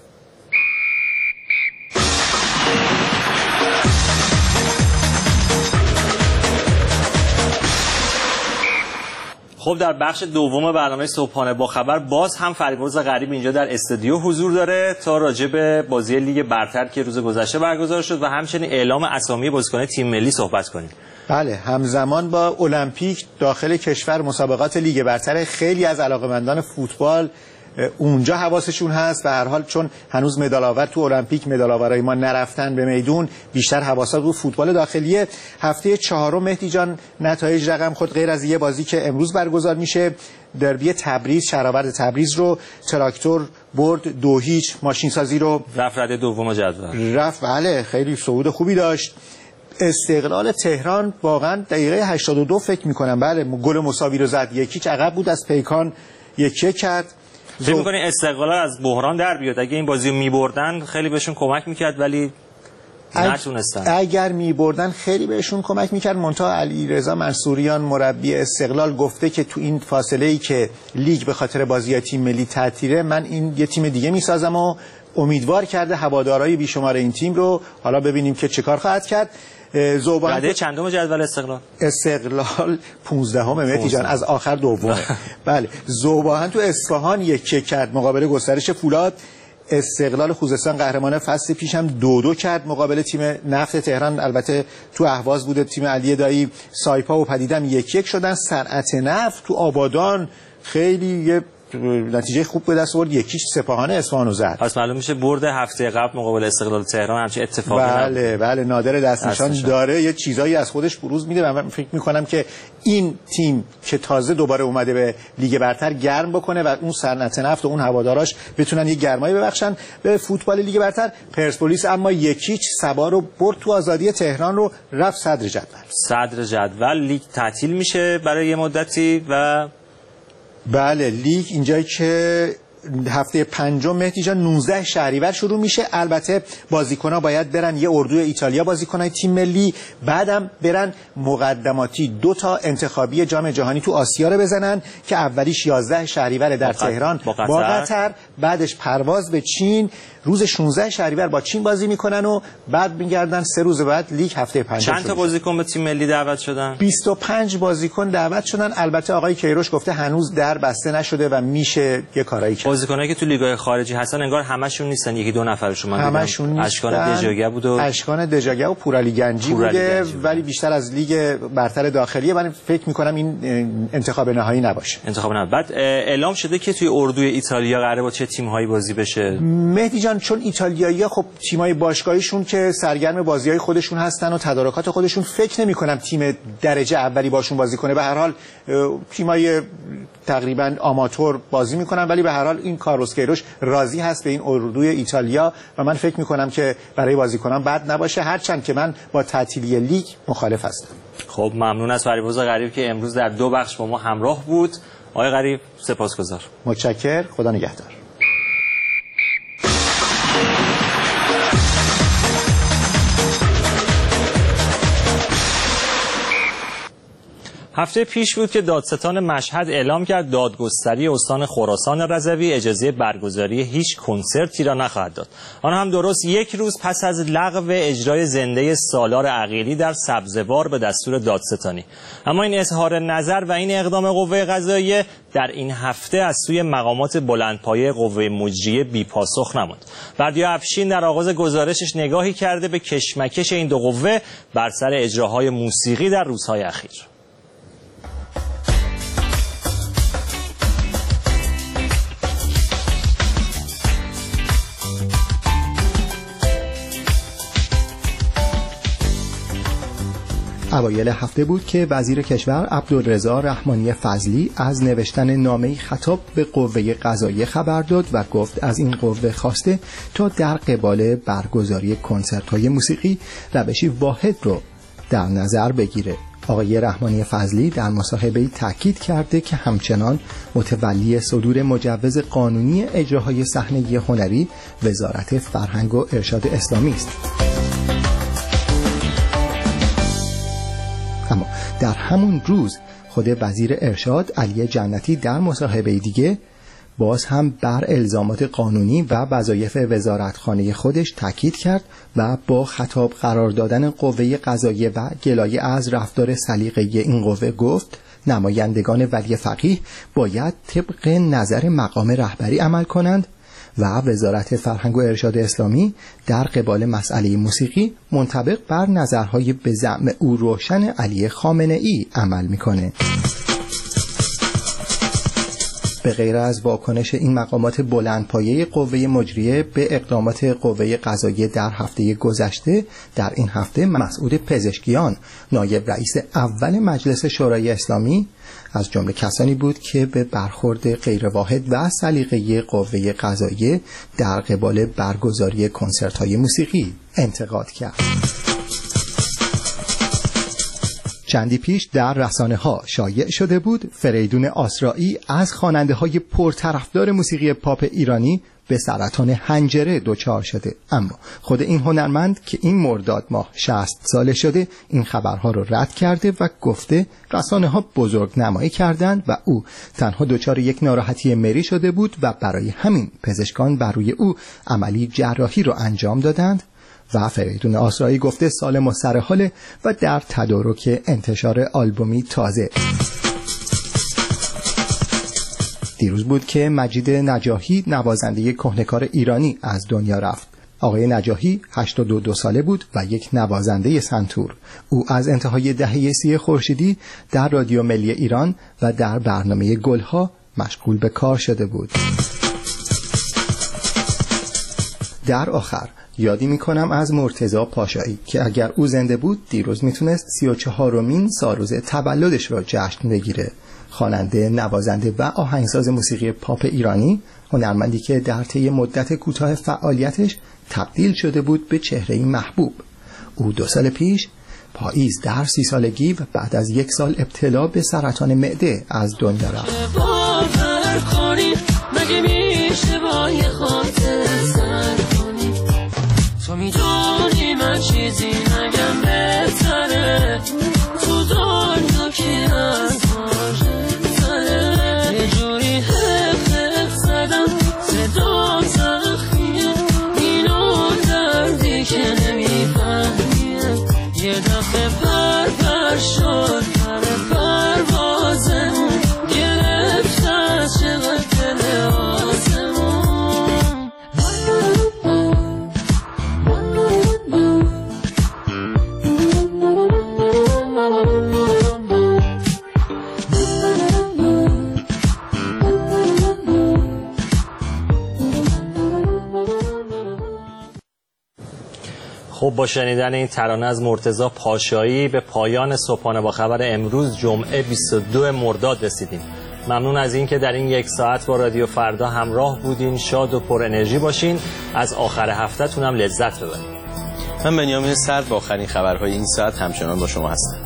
Speaker 1: خب در بخش دوم برنامه صبحانه با خبر باز هم فریبرز غریب اینجا در استودیو حضور داره تا راجع به بازی لیگ برتر که روز گذشته برگزار شد و همچنین اعلام اسامی بازیکنان تیم ملی صحبت کنیم.
Speaker 11: بله، همزمان با المپیک داخل کشور مسابقات لیگ برتر، خیلی از علاقه‌مندان فوتبال اونجا حواسشون هست و هر حال چون هنوز مدال آور تو المپیک مدال آورای ما نرفتن به میدون، بیشتر حواسات رو فوتبال داخلیه. هفته 4 مهدی جان نتایج رقم خود غیر از یه بازی که امروز برگزار میشه، دربی تبریز شهرآورد تبریز رو تراکتور برد 2-0. ماشین سازی رو
Speaker 1: رفت رده دوم جدول
Speaker 11: رفت، بله خیلی صعود خوبی داشت. استقلال تهران واقعا دقیقه 82 فکر میکنم بله گل مساوی رو زد، 1-0 عقب بود از پیکان 1-1 کرد.
Speaker 1: فکر می‌کنی استقلال از بحران در بیاد؟ اگه این بازی رو می‌بردن خیلی بهشون کمک می‌کرد ولی نتونستن.
Speaker 11: اگر می‌بردن خیلی بهشون کمک می‌کرد. منتها علیرضا منصوریان مربی استقلال گفته که تو این فاصله‌ای که لیگ به خاطر بازی تیم ملی تعطیله، من این یه تیم دیگه می‌سازم و امیدوار کرده هوادارهای بیشمار این تیم رو. حالا ببینیم که چه کار خواهد کرد.
Speaker 1: زوبان رده چندم جدول
Speaker 11: استقلال 15ام مهدی جان، از آخر دومه. بله زوبان تو اصفهان 1-1 کرد مقابل گسترش فولاد. استقلال خوزستان قهرمان فصل پیش هم 2-2 کرد مقابل تیم نفت تهران، البته تو اهواز بوده. تیم علی دایی سایپا و پدیدم 1-1 شدن. صنعت نفت تو آبادان خیلی یه نتیجه خوب به دست آورد، 1-0 سپاهان اصفهان رو زد.
Speaker 1: پس معلوم میشه برد هفته قبل مقابل استقلال تهران همچین اتفاقی
Speaker 11: نبود. بله نادر دستنشان داره یه چیزایی از خودش بروز میده و من فکر میکنم که این تیم که تازه دوباره اومده به لیگ برتر گرم بکنه و اون صنعت نفت و اون هواداراش بتونن یه گرمایی ببخشن به فوتبال لیگ برتر. پرسپولیس اما 1-0 سبا رو برد تو آزادی تهران رو رفت صدر
Speaker 1: جدول. لیگ تعطیل میشه برای یه مدتی و
Speaker 11: بله لیگ اینجایی که هفته 5 مهدی جان 19 شهریور شروع میشه. البته بازیکن‌ها باید برن یه اردوی ایتالیا بازیکنای تیم ملی، بعدم برن مقدماتی 2 تا انتخابی جام جهانی تو آسیا رو بزنن که اولیش 11 شهریور در تهران با قطر، بعدش پرواز به چین، روز 16 شهریور با چین بازی میکنن و بعد میگردن 3 روز بعد لیگ هفته 5.
Speaker 1: چند تا بازیکن به تیم ملی دعوت شدن؟
Speaker 11: 25 بازیکن دعوت شدن. البته آقای کیروش گفته هنوز در بسته نشده و میشه یه کارایی کرد.
Speaker 1: بازیکنایی که تو لیگ‌های خارجی هستن انگار همشون نیستن، یکی دو نفرشون من دیدم. اشکان دژاگه بود و
Speaker 11: اشکان دژاگه و پورعلی گنجی بوده، ولی بیشتر از لیگ برتر داخلیه. من فکر می‌کنم این انتخاب نهایی نباشه.
Speaker 1: بعد اعلام شده که توی اردوی ایتالیا قراره با چه تیم‌هایی بازی بشه.
Speaker 11: مهدی جان چون ایتالیایی‌ها خب تیم‌های باشگاهیشون که سرگرم بازی‌های خودشون هستن و تدارکات خودشون، فکر نمی‌کنم تیم درجه اولی باشون بازی کنه. به هر حال تیم‌های تقریبا آماتور بازی میکنن، ولی به هر حال این کارلوس کیروش راضی هست به این اردوی ایتالیا و من فکر میکنم که برای بازیکنان بد نباشه، هرچند که من با تعطیلی لیگ مخالف هستم.
Speaker 1: خب ممنون از فریبرز غریب که امروز در 2 بخش با ما همراه بود. آقای غریب سپاسگزار.
Speaker 11: متشکرم، خدا نگهدار.
Speaker 1: هفته پیش بود که دادستان مشهد اعلام کرد دادگستری استان خراسان رضوی اجازه برگزاری هیچ کنسرتی را نخواهد داد. آن هم درست 1 روز پس از لغو اجرای زنده سالار عقیلی در سبزوار به دستور دادستانی. اما این اظهار نظر و این اقدام قوه قضاییه در این هفته از سوی مقامات بلندپایه قوه مجریه بی‌پاسخ نماند. بردیا افشین در آغاز گزارشش نگاهی کرده به کشمکش این دو قوه بر سر اجراهای موسیقی در روزهای اخیر.
Speaker 12: اوایل هفته بود که وزیر کشور عبدالرضا رحمانی فضلی از نوشتن نامه‌ای خطاب به قوه قضاییه خبر داد و گفت از این قوه خواسته تا در قبال برگزاری کنسرت‌های موسیقی روشی واحد رو در نظر بگیره. آقای رحمانی فضلی در مصاحبه‌ای تاکید کرده که همچنان متولی صدور مجوز قانونی اجراهای صحنه‌ای هنری وزارت فرهنگ و ارشاد اسلامی است. اما در همون روز خود وزیر ارشاد علی جنتی در مصاحبه دیگه باز هم بر الزامات قانونی و وظایف وزارتخانه خودش تاکید کرد و با خطاب قرار دادن قوه قضاییه و گلایه از رفتار سلیقه‌ای این قوه گفت نمایندگان ولی فقیه باید طبق نظر مقام رهبری عمل کنند و وزارت فرهنگ و ارشاد اسلامی در قبال مسئله موسیقی منطبق بر نظرهای به زعم او روشن علی خامنه‌ای عمل میکنه. به غیر از واکنش این مقامات بلندپایه قوه مجریه به اقدامات قوه قضاییه در هفته گذشته، در این هفته مسعود پزشکیان نایب رئیس اول مجلس شورای اسلامی از جمله کسانی بود که به برخورد غیرواحد و سلیقه‌ای قوه قضاییه در قبال برگزاری کنسرت‌های موسیقی انتقاد کرد. چندی پیش در رسانه‌ها شایع شده بود فریدون آسرایی از خواننده‌های پرطرفدار موسیقی پاپ ایرانی به سرطان حنجره دچار شده، اما خود این هنرمند که این مرداد ماه 60 ساله شده این خبرها رو رد کرده و گفته رسانه‌ها بزرگ نمایی کردند و او تنها دچار یک ناراحتی مری شده بود و برای همین پزشکان بر روی او عملی جراحی رو انجام دادند. و فریدون آسرایی گفته سالم و سرحاله و در تدارک انتشار آلبومی تازه. دیروز بود که مجید نجاحی نوازنده کهنه‌کار ایرانی از دنیا رفت. آقای نجاحی 82 ساله بود و یک نوازنده سنتور. او از انتهای دهه 30 خورشیدی در رادیو ملی ایران و در برنامه گلها مشغول به کار شده بود. در آخر یادی میکنم از مرتضی پاشایی که اگر او زنده بود دیروز میتونست 34مین سالروز تولدش را جشن بگیره. خواننده، نوازنده و آهنگساز موسیقی پاپ ایرانی، هنرمندی که در طی مدت کوتاه فعالیتش تبدیل شده بود به چهره‌ای محبوب. او 2 سال پیش پاییز در 30 سالگی و بعد از 1 سال ابتلا به سرطان معده از دنیا رفت.
Speaker 21: تو میدونی من چیزی نگم بهتره تو دنیا که از ماجره یه جوری حق زدم صدا زخمیه اینو دردی که نمیفهمیه یه دفعه پر شد پر پروازمون گرفت از چقدر دل آسمون.
Speaker 1: خب با شنیدن این ترانه از مرتضی پاشایی به پایان صبحانه با خبر امروز جمعه 22 مرداد رسیدیم. ممنون از این که در این 1 ساعت با رادیو فردا همراه بودین. شاد و پر انرژی باشین. از آخر هفته تونم لذت ببرین.
Speaker 2: من بنیامین سرد با آخرین خبرهای این ساعت همچنان با شما هستم.